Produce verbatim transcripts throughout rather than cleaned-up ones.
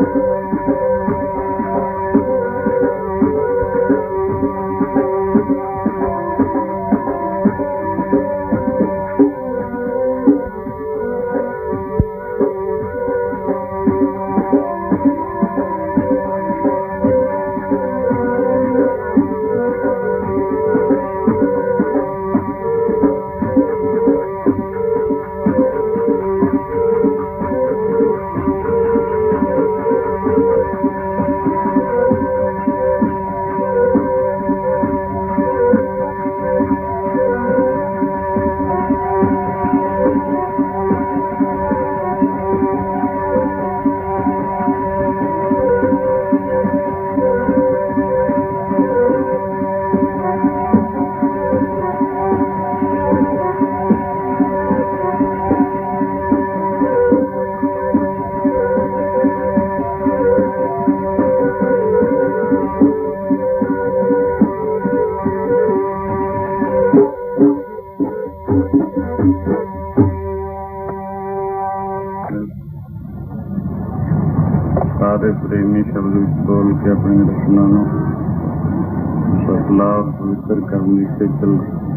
सारे प्रेमी शब्द बोल के अपनी रचना नो सतलाभ पवित्र करने से चल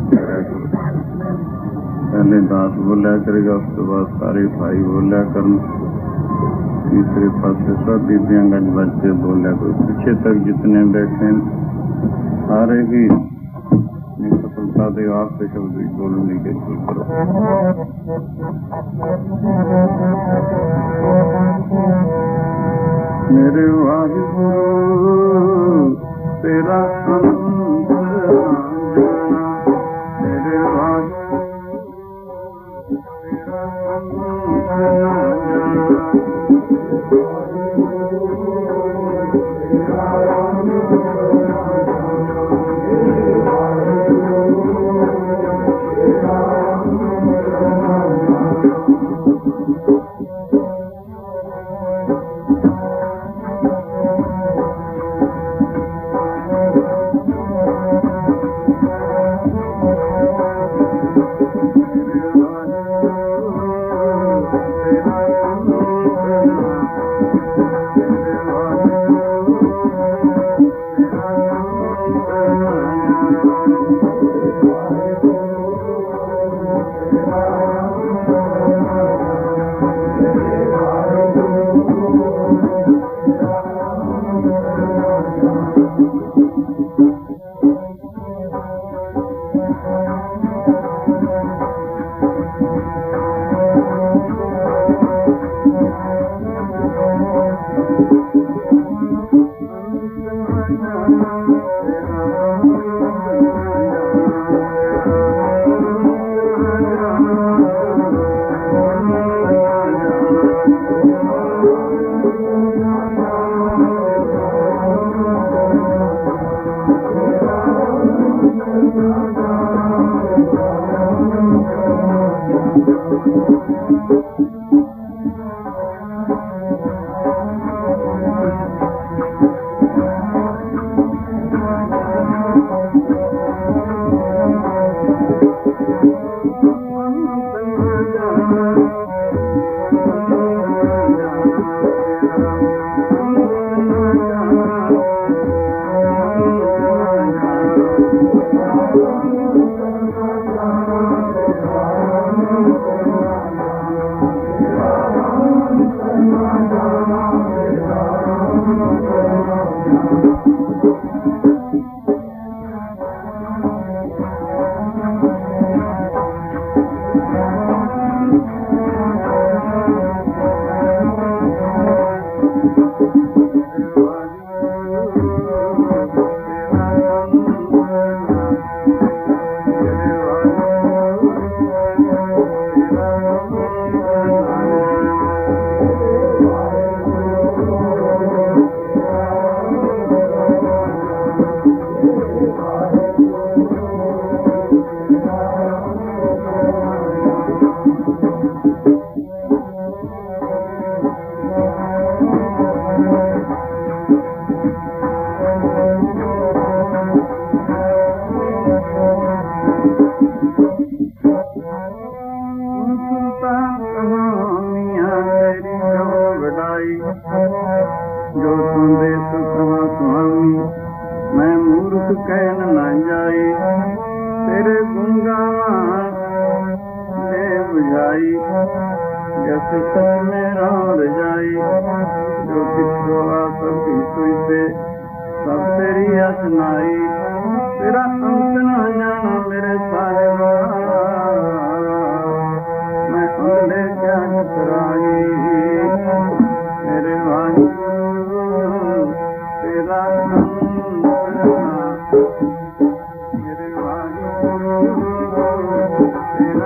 पहले दास बोलिया करेगा, उसके बाद सारे भाई बोलिया कर, तीसरे पासे सब दीदियां गज बच्चे बोलिया कर, पीछे तक जितने बैठे सारे ही सफलता दे आपसे शब्द बोलने के चल करो। मेरे वाहिगुरु तेरा अंत मेरे वाहिगुरु तेरा जो संदेश कहा स्वामी मैं मूर्ख कहन न जाई तेरे गुण गावा ले बुझाई जस सच में राम रजाई जो किसको आ सबकी सुई पे सब तेरी असनाई तेरा अंत न जाना मेरे साहिबा मैं अगले क्या टकराई मेरे वाणी तेरा मेरे वाणी तेरा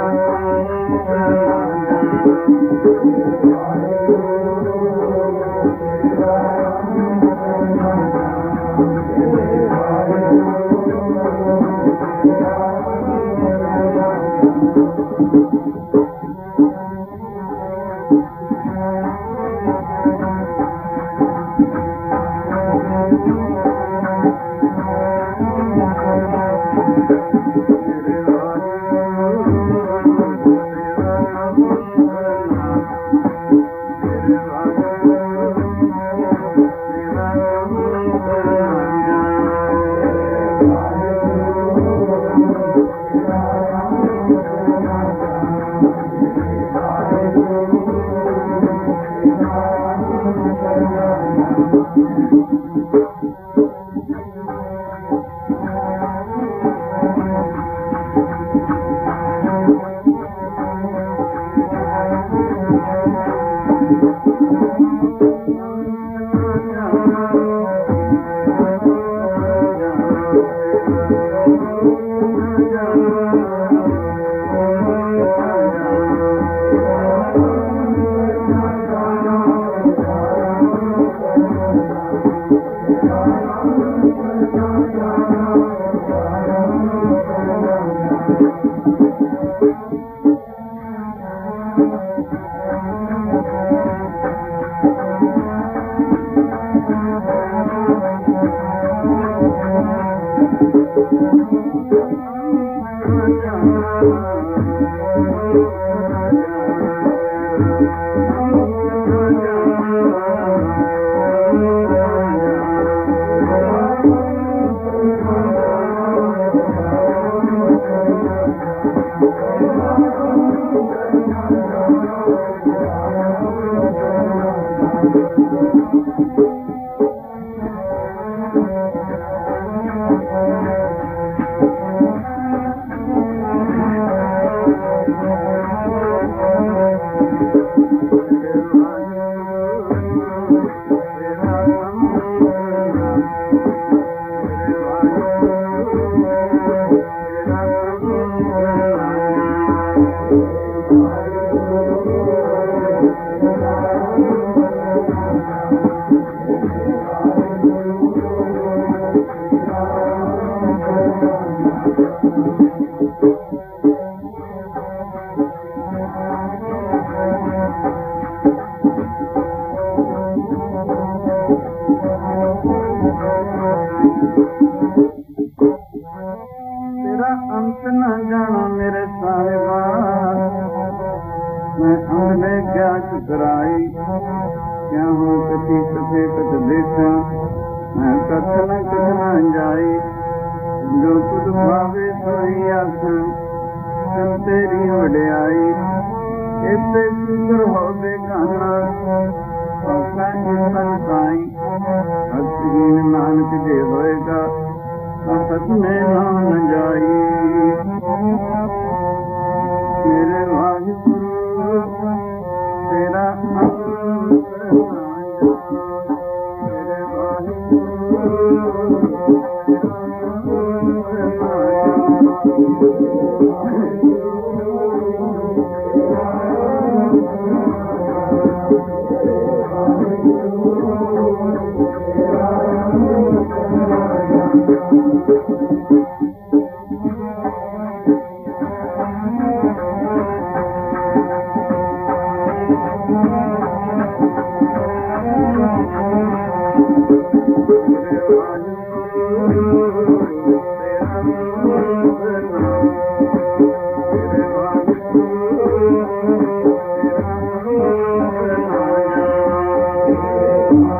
Thank you.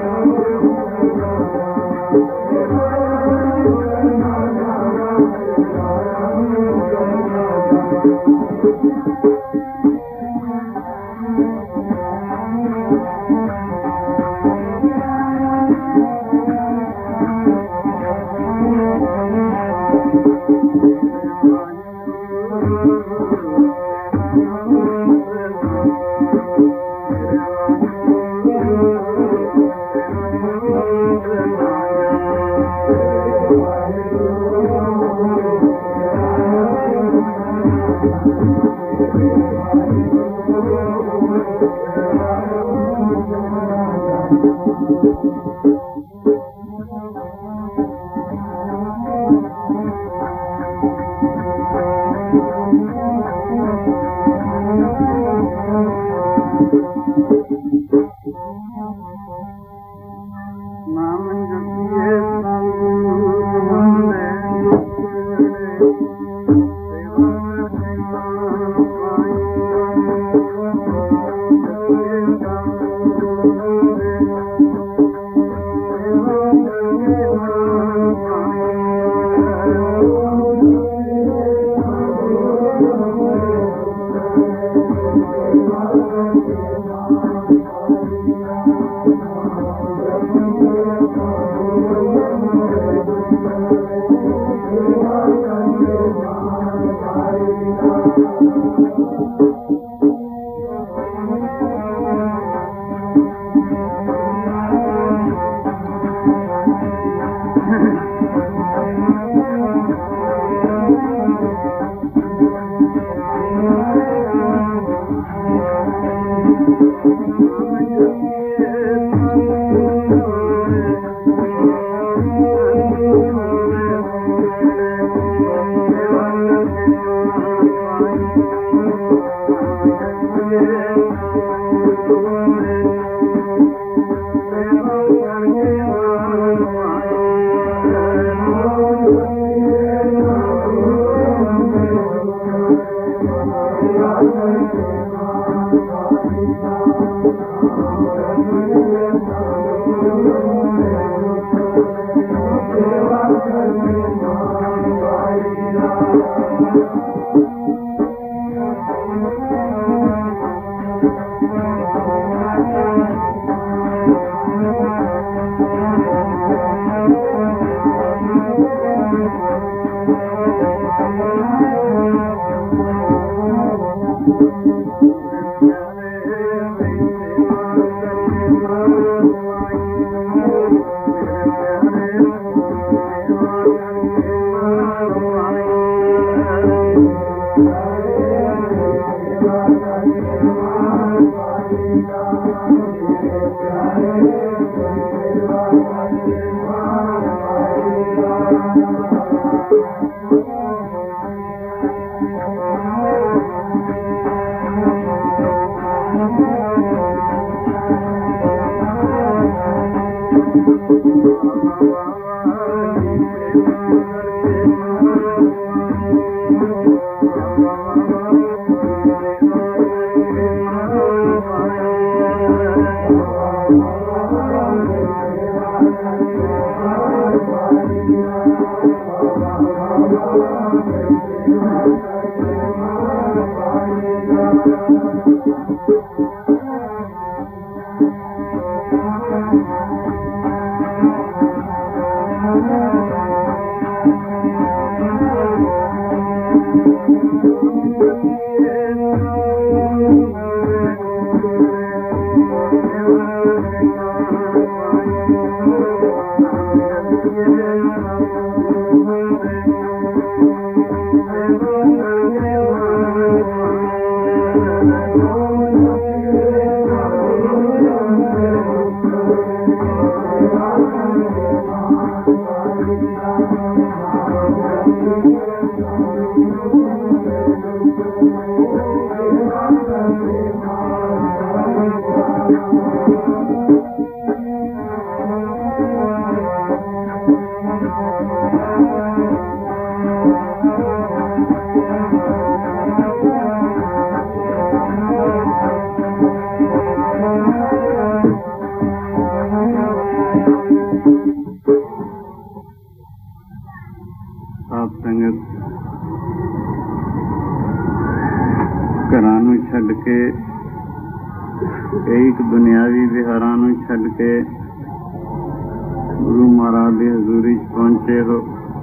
Thank you. एक दुनियावी विहारां नूं छड्ड के गुरु महाराज की हजूरी च पहुंचे हो।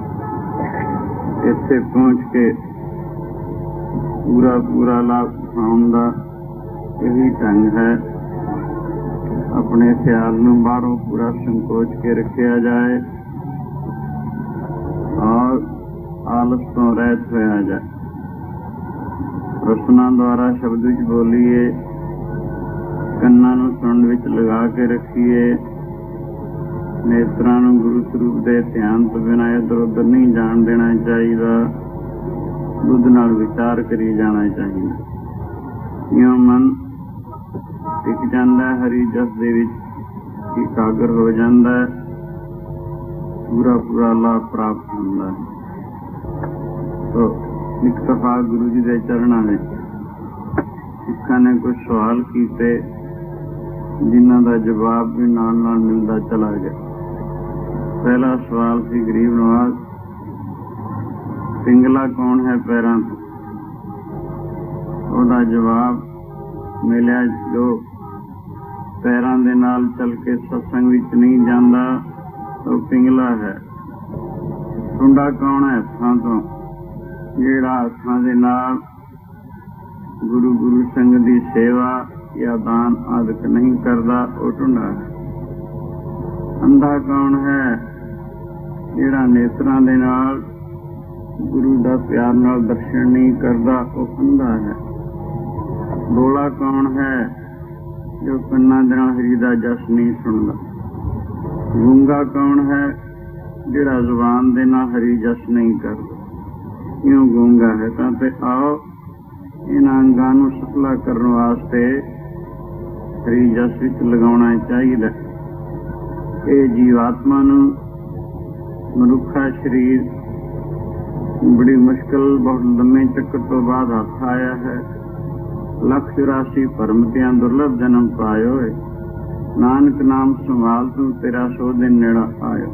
इत्थे पहुंच के पूरा पूरा लाभ उठाउण दा यही ढंग है। अपने ख्याल नूं बाहरों पूरा संकोच के रखा जाए और आलस तो रहत होया जाए। रसना द्वारा शब्द विच बोलीए, कन्नां नूं सुणन विच लगा के रखीए, नेत्रां नूं गुरु स्वरूप दे ध्यान तो बिना इधर उधर नहीं जाण देना चाहिए। बुद्ध नाल विचार करी जाना चाहिए। इउं मन टिक जांदा है, हरी जस दे विच एकाग्र हो जांदा है, पूरा पूरा लाभ प्राप्त होंदा है। तो एक दफा गुरु जी के चरणों में सिक्खां ने कुछ सवाल किए जिन्हां दा जवाब भी नाल नाल मिलता चला गया। पहला सवाल सी गरीब नवाज, पिंगला कौन है पैरां तो? ओहदा जवाब मिलिया, जो पैरां दे नाल चल के सत्संग विच नहीं जांदा तो पिंगला है। टुंडा कौन है हत्थां तो? ਜਿਹੜਾ ਹੱਥਾਂ ਦੇ ਨਾਲ ਗੁਰੂ ਗੁਰੂ ਸੰਗ ਦੀ ਸੇਵਾ ਜਾਂ ਦਾਨ ਆਦਿਕ ਨਹੀਂ ਕਰਦਾ, ਉਹ ਟੁੰਡਾ ਹੈ। ਅੰਧਾ ਕੌਣ ਹੈ? ਜਿਹੜਾ ਨੇਤਰਾਂ ਦੇ ਨਾਲ ਗੁਰੂ ਦਾ ਪਿਆਰ ਨਾਲ ਦਰਸ਼ਨ ਨਹੀਂ ਕਰਦਾ, ਉਹ ਅੰਧਾ ਹੈ। ਬੋਲਾ ਕੌਣ ਹੈ? ਜੋ ਕੰਨਾਂ ਦੇ ਨਾਲ ਹਰੀ ਦਾ ਜਸ ਨਹੀਂ ਸੁਣਦਾ। ਗੂੰਗਾ ਕੌਣ ਹੈ? ਜਿਹੜਾ ਜ਼ੁਬਾਨ ਦੇ ਨਾਲ ਹਰੀ ਜਸ ਨਹੀਂ ਕਰਦਾ। क्यों गूंगा है? तो आओ इन अंगां नूं सफला करने वास्ते हरी जस विच लगाउणा चाहिए। ये जीवात्मा नूं मनुखा शरीर बड़ी मुश्किल बहुत लंबे चक्कर तो बाद हथ आया है। लख चौरासी भरमतियां दुर्लभ जन्म पायो है। नानक नाम संभाल तू तेरा सौ दिन नेड़ा आयो।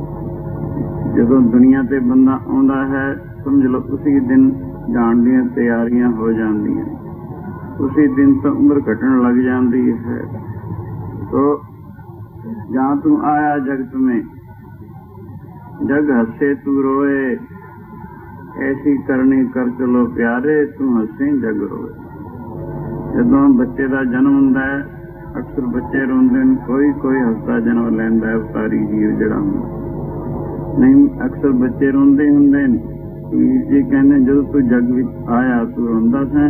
जदों दुनिया ते बंदा आउंदा है, समझ लो उसी दिन जान दी तैयारियां हो जांदियां, उसी दिन तो उम्र घटन लग जाती है। तो जहाँ तू आया जगत में, जग हंसे तू रोए, ऐसी करनी कर चलो प्यारे, तू हंसे जग रोए। जदों बच्चे का जन्म हुंदा है, अक्सर बच्चे रोंदे ने, कोई कोई हंसदा जन्म लैंदा है, उतारी जीव जिहड़ा हुंदा नहीं। अक्सर बच्चे रोंदे हुंदे ने। वीर जी कहते जो तू जग विच आया तू रोंदा सा,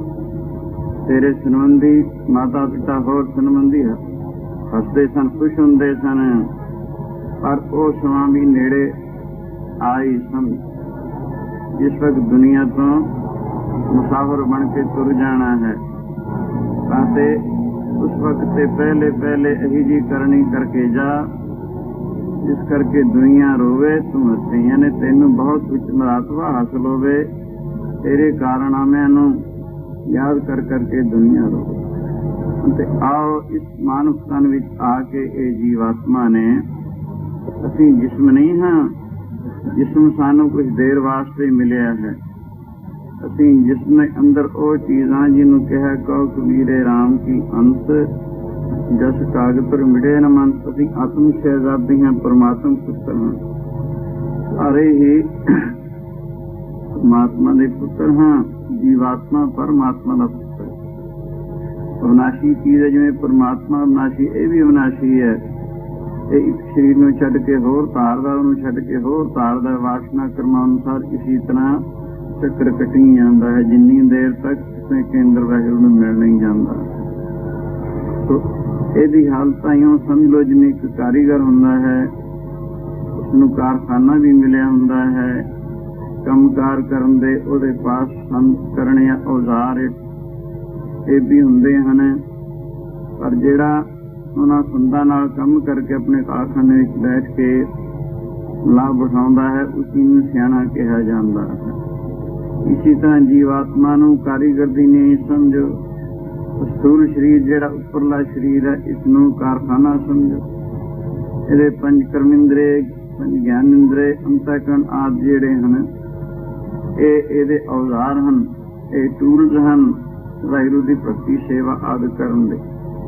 तेरे संबंधी माता पिता होर संबंधी हसदे सन, खुश हुंदे सन, पर वो समा भी नेड़े आई सन जिस वक्त दुनिया तो मुसाफिर बन के तुर जाना है। ताते उस वक्त से पहले पहले यही जी करनी करके जा जिस करके दुनिया रोवे तू हसे, यानी तेनू बहुत कुछ मरातबा हासिल होवे, तेरे कारनामिਆਂ ਨੂੰ याद कर करके दुनिया रोवे। ते आओ इस मानव तन विच आके ये जीवात्मा ने, असीं जिस्म नहीं हाँ, जिस्म सानू कुछ देर वास्ते मिलिया है। असीं जिसमें अंदर वो चीज़ां जिन्हों कहा कहो कबीरे राम की अंत जस कागज पर मिले न मन। असीं आत्म शहजादी हैं, परमात्मा पुत्र हैं, सारे ही परमात्मा के पुत्र हाँ। जीवात्मा परमात्मा का पुत्र अविनाशी चीज़ है, जिवें परमात्मा अविनाशी, ये भी अविनाशी है। ये एक शरीर नूं छड्ड के होर तारदा, उहनूं छड्ड के होर तारदा, वासना कर्मां अनुसार इसी तरह चक्कर कटी जाता है, जिन्नी देर तक किसी केंद्र वाहिगुरू नूं मिल नहीं जाता। तो ਇਹਦੀ हालत इं समझ लो जिवें एक कारीगर हुंदा है, उसनूं कारखाना भी मिलिया हुंदा है, कंमकार करन दे उहदे पास संत करने औजार ये भी हुंदे हन। पर जिहड़ा उन्हां संदां नाल काम करके अपने कारखाने विच बैठ के लाभ उठाउंदा है, उसी नूं सियाणा कहा जांदा है। इसी तरह जीवात्मा नूं कारीगर दी नहीं समझो। स्थूल शरीर जिहड़ा उपरला शरीर है, इसनूं कारखाना समझो। इहदे पंज कर्मिंद्रे, पंज ज्ञान इंद्रे, अंतःकरण आदि जिहड़े हन, ये इहदे औजार हन, ये टूल्स हन वाहिगुरू दी भगती सेवा आदि करन दे।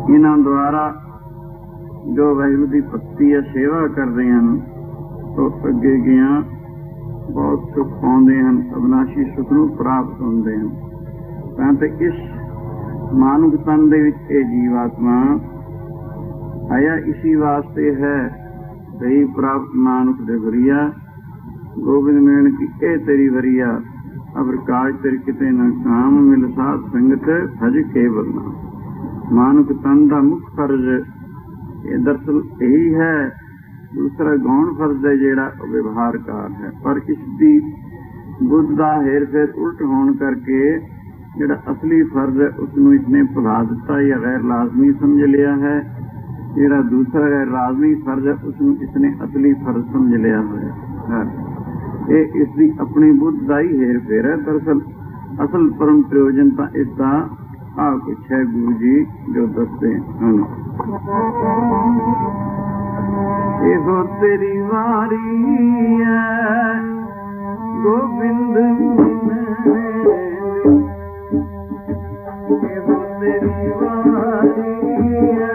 ਇਹਨਾਂ ਦੁਆਰਾ ਜੋ ਵਾਹਿਗੁਰੂ ਦੀ ਭਗਤੀ ਹੈ ਸੇਵਾ ਕਰਦੇ ਹਨ ਉਹ ਅੱਗੇ ਗਿਆ ਬਹੁਤ ਸੁਖ ਪਾਉਂਦੇ ਹਨ, ਅਬਨਾਸ਼ੀ ਸੁਖ ਨੂੰ ਪ੍ਰਾਪਤ ਹੁੰਦੇ ਹਨ। ਤਾਂ ਤੇ ਇਸ ਮਾਨੁਖ ਤਨ ਦੇ ਵਿੱਚ ਇਹ ਜੀਵਾਤਮਾ ਆਇਆ ਇਸੀ ਵਾਸਤੇ ਹੈ। ਸਹੀ ਪ੍ਰਾਪਤ ਮਾਨੁਖ ਦੇ ਵਰੀਆ ਗੋਬਿੰਦ ਮੇਣ ਕੀ ਇਹ ਤੇਰੀ ਵਰੀਆ ਅਬਰ ਕਾਜ ਤੇਰੇ ਕਿਤੇ ਨਾ ਕਾਮ ਮਿਲ ਸਾਧ ਸੰਗਤ ਭਜ ਕੇ ਬਲਨਾ। ਮਾਨੁਖ ਤਨ ਦਾ ਮੁੱਖ ਫਰਜ਼ ਇਹ ਦਰਅਸਲ ਇਹੀ ਹੈ। ਦੂਸਰਾ ਗੌਣ ਫਰਜ਼ ਹੈ ਜਿਹੜਾ ਉਹ ਵਿਵਹਾਰਕਾਰ ਹੈ, ਪਰ ਇਸ ਦੀ ਬੁੱਧ ਦਾ ਹੇਰ ਫੇਰ ਉਲਟ ਹੋਣ ਕਰਕੇ ਜਿਹੜਾ ਅਸਲੀ ਫਰਜ਼ ਹੈ ਉਸਨੂੰ ਇਸਨੇ ਭੁਲਾ ਦਿੱਤਾ ਜਾਂ ਗੈਰ ਲਾਜ਼ਮੀ ਸਮਝ ਲਿਆ ਹੈ। ਜਿਹੜਾ ਦੂਸਰਾ ਗੈਰ ਲਾਜ਼ਮੀ ਫਰਜ਼ ਹੈ ਉਸਨੂੰ ਇਸਨੇ ਅਸਲੀ ਫਰਜ਼ ਸਮਝ ਲਿਆ ਹੋਇਆ ਹੈ। ਇਹ ਇਸਦੀ ਆਪਣੀ ਬੁੱਧ ਦਾ ਹੀ ਹੇਰ ਫੇਰ ਹੈ। ਦਰਅਸਲ ਅਸਲ ਪਰਮ ਪ੍ਰਯੋਜਨ ਤਾਂ ਇਸਦਾ ਆ ਕੁਛ ਹੈ ਗੁਰੂ ਜੀ ਜੋ ਦੱਸਦੇ ਹਨ। ਇਹੋ ਤੇਰੀ ਵਾਰੀ ਹੈ ਗੋਬਿੰਦ ਇਹੋ ਤੇਰੀ ਵਾਰੀ ਹੈ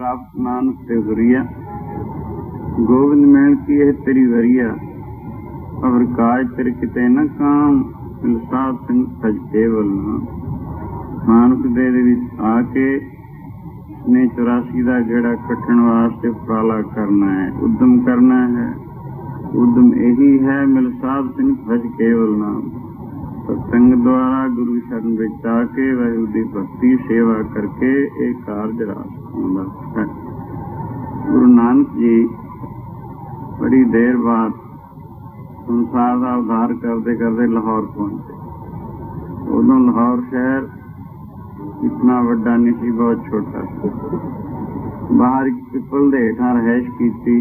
प्राप्त नानक ते हुरिया, गोविंद मैन की है तेरी वरिया, और काज तेरे किते न काम, साध संग सज केवल नाम। मानक दे दे विच आके ने चौरासी का गेड़ा कट्टण वास्ते उपराला करना है, उद्यम करना है। उद्यम यही है, मिल साध सिंह भज केवल नाम। सत्संग द्वारा गुरु शरण विच आके वाहिगुरू दी भक्ति सेवा करके एक कारज रास होंदा है। गुरु नानक जी बड़ी देर बाद संसार का उद्धार करते करते लाहौर पहुंचे। उदों लाहौर शहर इतना वड्डा नहीं सी, बहुत छोटा सी। बाहर एक पिपल दे हेठां रहाइश कीती।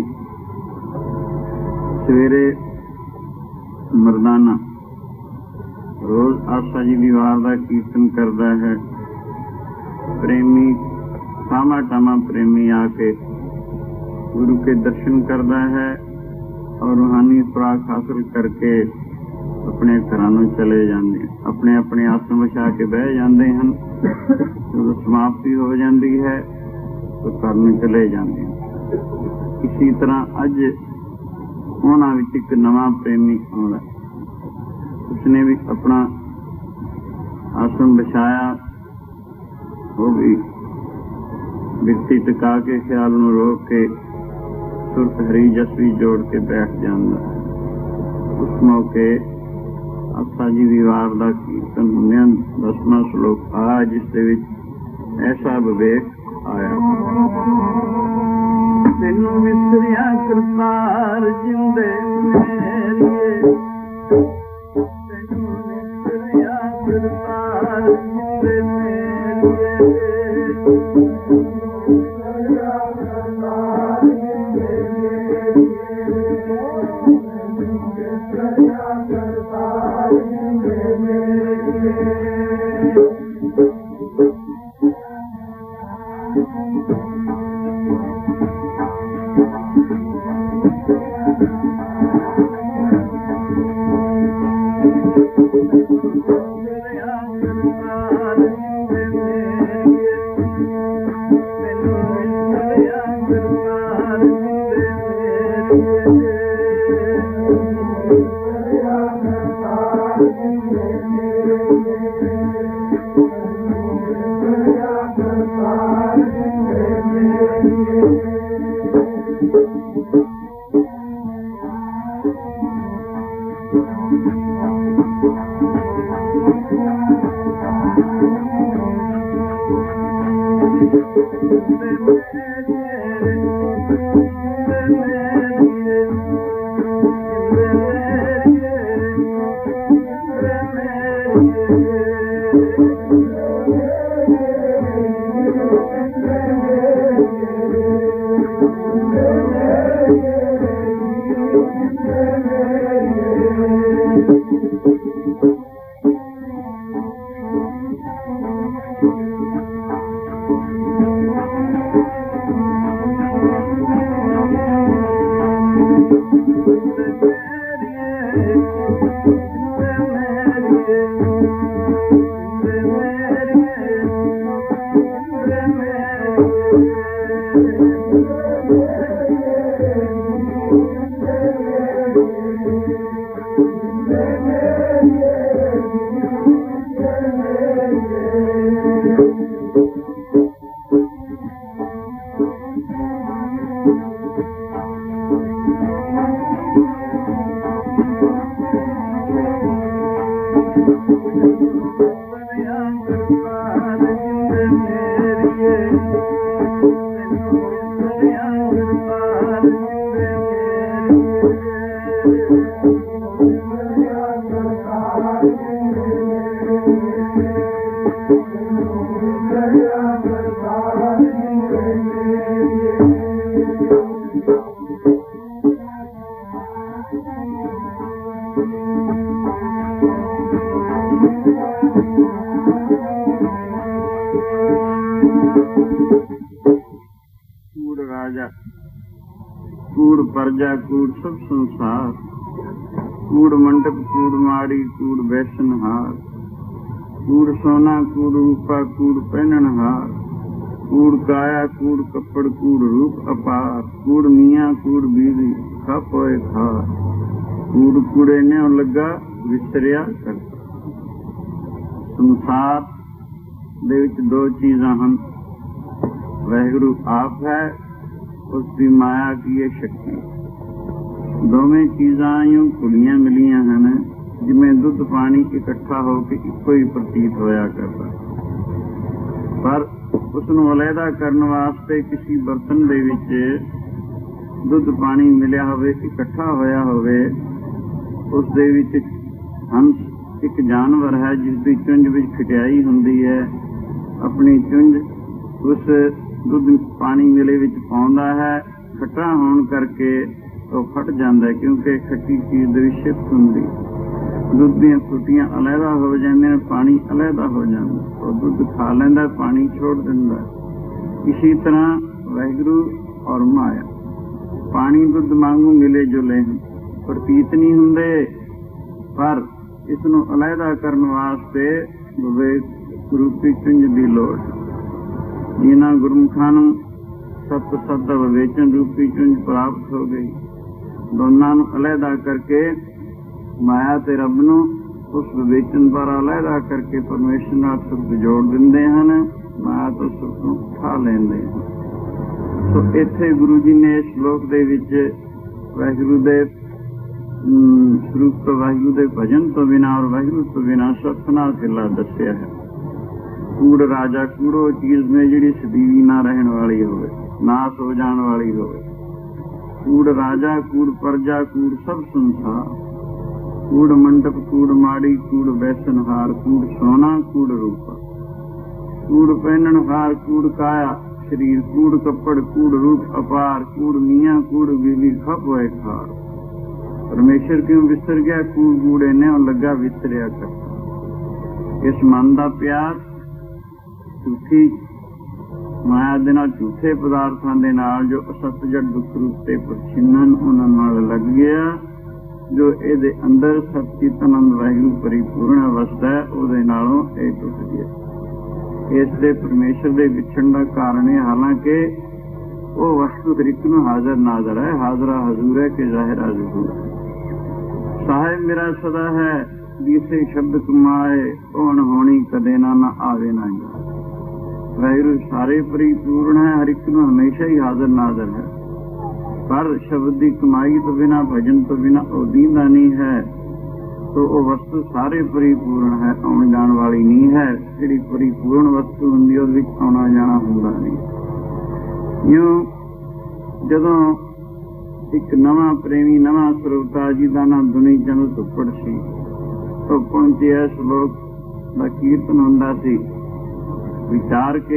सवेरे मरदाना रोज आशा जी दी वार दा कीर्तन करता है। प्रेमी टामा टामा प्रेमी आके गुरु के दर्शन करता है और रूहानी खुराक हासिल करके अपने घरां नूं चले जाते हैं। अपने अपने आसन विछा के बह जाते हैं। जब समाप्ति हो जाती है तो घर नूं चले जाते हैं। इसी तरह अज उन्हां विच एक नवां प्रेमी आउंदा, उसने भी अपना आसन बिछाया। वो भी बिरती टिका के ख्याल नूं रोक के सुरत हरी जसवी जोड़ के बैठ जाता। उस मौके आशा जी दी वार दा कीर्तन हुंदियां दसवां श्लोक आ, जिस दे विच ऐसा विवेक आया। तैनू विसरिया करतार जिंदे मेरिए, तैनू विसरिया करतार जिंदे मेरिए। कूड़ परजा कूड़ सब संसार, कूड़ मंडप कूड़ माड़ी कूड़ बैसन हार, कूड़ सोना कूड़ रूपा कूड़ पहनन हार, कूड़ काया कूड़ कपड़ कूड़ रूप अपार, कूड़ मियाँ कूड़ बीवी खप होए खार, कूड़ कूड़े ने लगा विसरिया करता। संसार दे विच दो चीज़ां हन, वाहिगुरु आप है, उसकी माया की है शक्ति। दोवें चीज़ां यूं खुलियां मिलियां हैं जिवें दुध पानी इकट्ठा होकर इक्को ही प्रतीत होया करता, पर उसनूं अलहदा करन वास्ते किसी बर्तन दे विच दुध पानी मिलिया होवे, इकट्ठा होया होवे, उस दे विच हंस एक जानवर है जिसकी चुंझ विच खटियाई हुंदी है, अपनी चुंझ उस दुध पानी मिले विच पाउंदा है, खट्टा होण करके तो फट जाता है क्योंकि खट्टी चीज़ दे विच शिफ्ट हुंदी, दुध दीआं फुटियां अलहदा हो जांदियां, पानी अलहदा हो जाता, तो दुध खा लैंदा, पानी छोड़ दिंदा। इसी तरह वाहिगुरु और माया पानी दुध वांगू मिले जुले हैं, प्रतीत नहीं हुंदे, पर इसनूं अलहदा करन वास्ते विवेक रूपी चुंझ दी लोड़। जिन्हां गुरमुखां नूं सत सत विवेचन रूपी चुंझ प्राप्त हो गई, दोनों नूं अलहदा करके माया ते रब नूं उस विवेचन द्वारा अलहदा करके परमेश्वर नाल सुख जोड़ दिंदे हन, माया तो सुख नूं उठा लैंदे हन। सो इत्थे गुरु जी ने इस श्लोक दे विच वाहिगुरु दे स्वरूप तो वाहिगुरु दे भजन तो बिना और वाहिगुरु तो बिना सतना किला दस्या है। कूड़ राजा कूड़ो चीज में जिहड़ी सदीवी ना रहन वाली होवे, नाश हो जाण वाली होवे। कूड़ राजा कूड़ प्रजा कूड़ सब संसार, कूड़ मंडप कूड़ माड़ी कूड़ बैसनहार, कूड़ सोना कूड़ रूपा, कूड़ पहननहार कूड़ काया शरीर, कूड़ कपड़ कूड़ रूप अपार, कूड़ मियाँ कूड़ बीवी खप होए खार। परमेश्वर क्यों विसर गया, कूड़ कूड़े ने लगा विसरिया करता। इस मन का प्यार झूठी माया दे नाल, झूठे पदार्थां दे नाल जो असत जड़ दुख रूप ते परछिन्नन उन्हां नाल लग गया, जो इहदे अंदर सच्चिदानंद वाहिगुरू परिपूर्ण अवस्था है उहदे नालों ये टुट गया। इस दे परमेश्वर दे विछड़न दा कारण है, हालांकि वो वस्तु हर एक नूं हाज़र नाज़र है, हाज़रा हजूर है कि ज़ाहिरा ज़हूर है। साहिब मेरा सदा है जिसे शब्द कमाए, ओ अणहोणी कदे ना ना आवे ना जाए। वाहिगुरू सारे परिपूर्ण है, हर एक नूं हमेशा ही हाज़र नाज़र है, पर शब्द की कमाई तो बिना भजन तो बिना दींदा नहीं है, तो वो वस्तु सारे परिपूर्ण है, आउण जाण वाली नहीं है। जिहड़ी परिपूर्ण वस्तु हुंदी उहदे विच आउणा जाणा हुंदा नहीं। यूं जदों एक नवा प्रेमी नवा ਸਰੋਤਾ ਜਿਹਦਾ ਨਾਮ ਦੁਨੀ ਚੰਦ ਧੁੱਪੜ ਸੀ, तो पहुंचे श्लोक का कीर्तन हुंदा सी, विचार के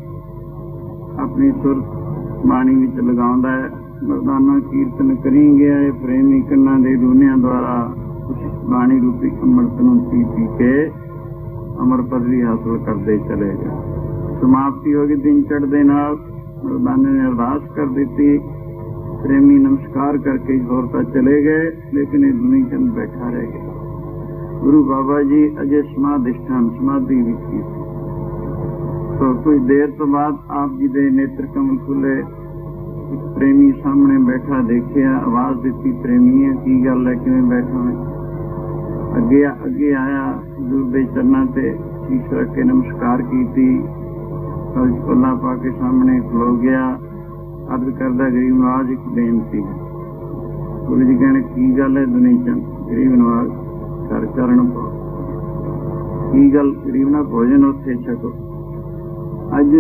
अपनी सुर बाणी विच लगाउंदा है, मर्दाना कीर्तन करी गया है, प्रेमी कन्ना दे डूनिया द्वारा उस बाणी रूपी अमृत नूं पी पी के अमर पदवी हासिल करते चले गए। समाप्ति हो गई, दिन चढ़दे नाल मर्दाने ने अरदास कर दी, प्रेमी नमस्कार करके होरता चले गए, लेकिन ये दुनी चंद बैठा रह गया। गुरु बाबा जी अजय समाधिष्ठान समाधि विच ही सी। तो कुछ देर तो बाद आप जी दे नेत्र कमल खुले, प्रेमी सामने बैठा देखिया, आवाज दी प्रेमी है की गल है किवें बैठा है। अगे अगे आया, गुरु दे चरनां ते शीश रख के नमस्कार की, कल पल्ला पा के सामने खलो गया, अर्ज करदा गरीब नवाज एक बेनती है। गुरु जी कहने की गल है दुनी चंद, गरीब नवाज कर चरण पाओ, की गल गरीब ना भोजन उत्थे छको। अज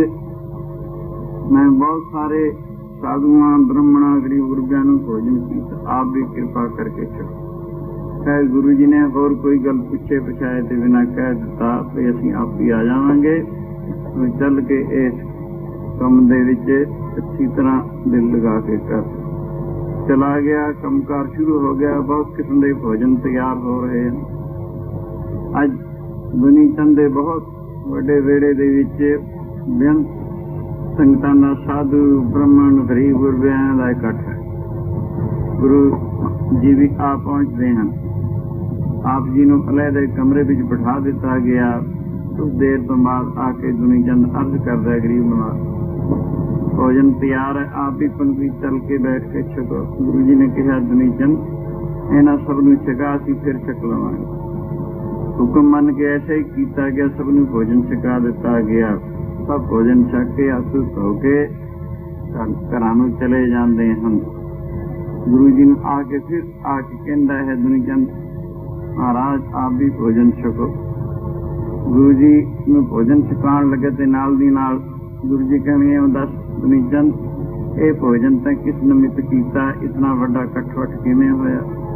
मैं बहुत सारे साधुआ ब्राह्मणा गरीब गुरबियां नूं भोजन किया, आप भी कृपा करके छको। शायद गुरु जी ने होर कोई गल पूछे पछाए ते बिना कह दिता भी असीं आप ही आ जावांगे, चल के इस कम दे विच अच्छी तरह दिल लगा के कर चला गया। कमकार शुरू हो गया, बहुत किस्म के भोजन तैयार हो रहे हैं। अज दुनी चंद दे बहुत बड़े वेड़े दे विच बेअंत संगतां दा साधु ब्राह्मण गरीब गुरबियां दा इकट्ठ है। गुरु जी भी आ पहुंचते हैं, आप जी नूं अलहदे कमरे विच बिठा दिता गया। कुछ देर तो बाद आके दुनी चंद अर्ज करदा गरीब नवाज ਭੋਜਨ ਤਿਆਰ ਹੈ, ਆਪ ਹੀ ਪੰਕਤੀ ਚੱਲ ਕੇ ਬੈਠ ਕੇ ਛਕੋ। ਗੁਰੂ ਜੀ ਨੇ ਕਿਹਾ ਦੁਨੀਚੰਦ ਇਹਨਾਂ ਸਭ ਨੂੰ ਛਕਾ, ਅਸੀਂ ਫਿਰ ਛਕ ਲਵਾਂਗੇ। ਹੁਕਮ ਮੰਨ ਕੇ ਐਸਾ ਹੀ ਕੀਤਾ ਗਿਆ, ਸਭ ਨੂੰ ਭੋਜਨ ਛਕਾ ਦਿੱਤਾ ਗਿਆ। ਸਭ ਭੋਜਨ ਛਕ ਕੇ ਆਸੂ ਧੋ ਕੇ ਘਰਾਂ ਨੂੰ ਚਲੇ ਜਾਂਦੇ ਹਨ। ਗੁਰੂ ਜੀ ਨੂੰ ਆ ਕੇ ਫਿਰ ਆ ਕੇ ਕਹਿੰਦਾ ਹੈ ਦੁਨੀਚੰਦ ਮਹਾਰਾਜ ਆਪ ਵੀ ਭੋਜਨ ਛਕੋ। ਗੁਰੂ ਜੀ ਨੂੰ ਭੋਜਨ ਛਕਾਉਣ ਲੱਗੇ ਤੇ ਨਾਲ ਦੀ ਨਾਲ ਗੁਰੂ ਜੀ ਕਹਿੰਦੇ ਦੱਸ ਦੁਨੀਚੰਦ ਇਹ ਭੋਜਨ ਤਾਂ ਕਿਸ ਨਿਮਿਤ ਕੀਤਾ, ਇਤਨਾ ਵੱਡਾ ਇਕੱਠ ਕਿਵੇਂ ਹੋਇਆ?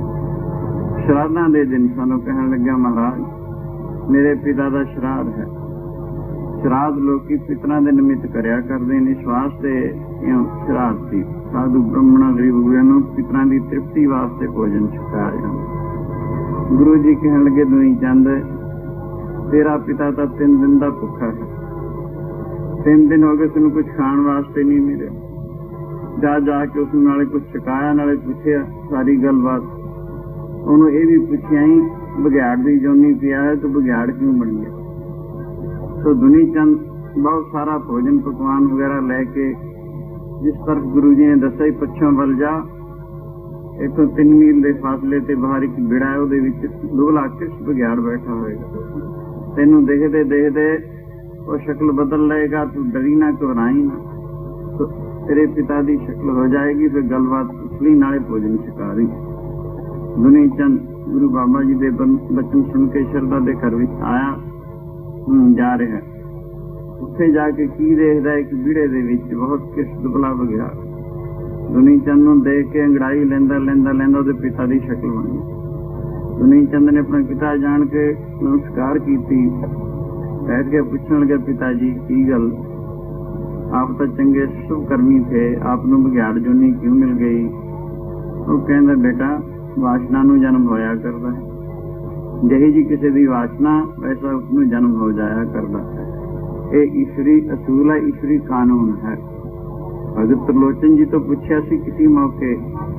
ਸ਼ਰਾਧਾਂ ਦੇ ਦਿਨ ਸਾਨੂੰ ਕਹਿਣ ਲੱਗਿਆ ਮਹਾਰਾਜ ਮੇਰੇ ਪਿਤਾ ਦਾ ਸ਼ਰਾਧ ਹੈ। ਸ਼ਰਾਧ ਲੋਕੀ ਪਿਤਰਾਂ ਦੇ ਨਿਮਿਤ ਕਰਿਆ ਕਰਦੇ ਨੇ, ਇਸ ਵਾਸਤੇ ਸ਼ਰਾਧ ਸੀ। ਸਾਧੂ ਬ੍ਰਾਹਮਣਾਂ ਗਰੀਬ ਗੁਰਿਆਂ ਨੂੰ ਪਿਤਰਾਂ ਦੀ ਤ੍ਰਿਪਤੀ ਵਾਸਤੇ ਭੋਜਨ ਛਕਾਇਆ ਜਾਂਦਾ। ਗੁਰੂ ਜੀ ਕਹਿਣ ਲੱਗੇ ਦੁਨੀਚੰਦ ਤੇਰਾ ਪਿਤਾ ਤਾਂ ਤਿੰਨ ਦਿਨ ਦਾ ਭੁੱਖਾ ਹੈ, ਤਿੰਨ ਦਿਨ ਹੋ ਗਏ ਉਸਨੂੰ ਕੁਛ ਖਾਣ ਵਾਸਤੇ ਨਹੀਂ ਮਿਲਿਆ। ਜਾ ਜਾ ਕੇ ਉਸ ਨਾਲੇ ਕੁਛ ਛਕਾਇਆ, ਨਾਲੇ ਪੁੱਛਿਆ ਸਾਰੀ ਗੱਲਬਾਤ। ਉਹਨੂੰ ਇਹ ਵੀ ਪੁੱਛਿਆ ਹੀ ਬਘਿਆੜ ਦੀ ਜੋਨੀ ਪਿਆ ਹੈ ਤਾਂ ਬਘਿਆੜ ਕਿਉਂ ਬਣ ਗਿਆ? ਸੋ ਦੁਨੀਚੰਦ ਬਹੁਤ ਸਾਰਾ ਭੋਜਨ ਪਕਵਾਨ ਵਗੈਰਾ ਲੈ ਕੇ ਜਿਸ ਤਰ੍ਹਾਂ ਗੁਰੂ ਜੀ ਨੇ ਦੱਸਿਆ ਪੱਛਮ ਵੱਲ ਜਾ, ਇੱਥੋਂ ਤਿੰਨ ਮੀਲ ਦੇ ਫਾਸਲੇ ਤੇ ਬਾਹਰ ਇੱਕ ਬਿੜਾ ਹੈ, ਉਹਦੇ ਵਿੱਚ ਦੋ ਲੱਖ ਬਘਿਆੜ ਬੈਠਾ ਹੋਏਗਾ। ਤੈਨੂੰ ਦੇਖਦੇ ਦੇਖਦੇ ਉਹ ਸ਼ਕਲ ਬਦਲ ਲਏਗਾ, ਤੂੰ ਡਰੀ ਨਾ ਘਬਰਾਈ ਨਾ, ਤੇਰੇ ਪਿਤਾ ਦੀ ਸ਼ਕਲ ਹੋ ਜਾਏਗੀ, ਫਿਰ ਗੱਲਬਾਤ ਉਸਲੀ ਨਾਲੇ ਭੋਜਨ ਛਕਾ ਰਹੀ। ਦੁਨੀਚੰਦ ਗੁਰੂ ਬਾਬਾ ਜੀ ਦੇ ਬਚਨ ਸੁਣ ਕੇ ਸ਼ਰਧਾ ਦੇ ਘਰ ਵਿੱਚ ਆਇਆ ਜਾ ਰਿਹਾ। ਉੱਥੇ ਜਾ ਕੇ ਕੀ ਦੇਖਦਾ, ਇੱਕ ਵਿਹੜੇ ਦੇ ਵਿੱਚ ਬਹੁਤ ਕਿਸ ਦੁਬਲਾ ਬਘਿਆੜ। ਦੁਨੀਚੰਦ ਨੂੰ ਦੇਖ ਕੇ ਅੰਗੜਾਈ ਲੈਂਦਾ ਲੈਂਦਾ ਲੈਂਦਾ ਉਹਦੇ ਪਿਤਾ ਦੀ ਸ਼ਕਲ ਬਣ ਗਈ। ਦੁਨੀਚੰਦ ਨੇ ਆਪਣੇ ਪਿਤਾ ਜਾਣ ਕੇ ਨਮਸਕਾਰ ਕੀਤੀ, ਬੈਠ ਕੇ ਪੁੱਛਣ ਲੱਗੇ ਪਿਤਾ ਜੀ ਕੀ ਗੱਲ, ਆਪ ਤਾਂ ਚੰਗੇ ਸ਼ੁਭ ਕਰਮੀ ਥੇ, ਆਪ ਨੂੰ ਬਘਿਆੜ ਜੋਨੀ ਕਿਉਂ ਮਿਲ ਗਈ? ਉਹ ਕਹਿੰਦਾ ਬੇਟਾ ਵਾਸ਼ਨਾ ਨੂੰ ਜਨਮ ਹੋਇਆ ਕਰਦਾ ਹੈ, ਜਿਹੀ ਜੀ ਕਿਸੇ ਦੀ ਵਾਸ਼ਨਾ ਵੈਸਾ ਉਸਨੂੰ ਜਨਮ ਹੋ ਜਾਇਆ ਕਰਦਾ ਹੈ। ਇਹ ਈਸ਼ਵਰੀ ਅਸੂਲ ਹੈ, ਈਸ਼ਵਰੀ ਕਾਨੂੰਨ ਹੈ। ਭਗਤ ਤਰਲੋਚਨ ਜੀ ਤੋਂ ਪੁੱਛਿਆ ਸੀ ਕਿਸੇ ਮੌਕੇ,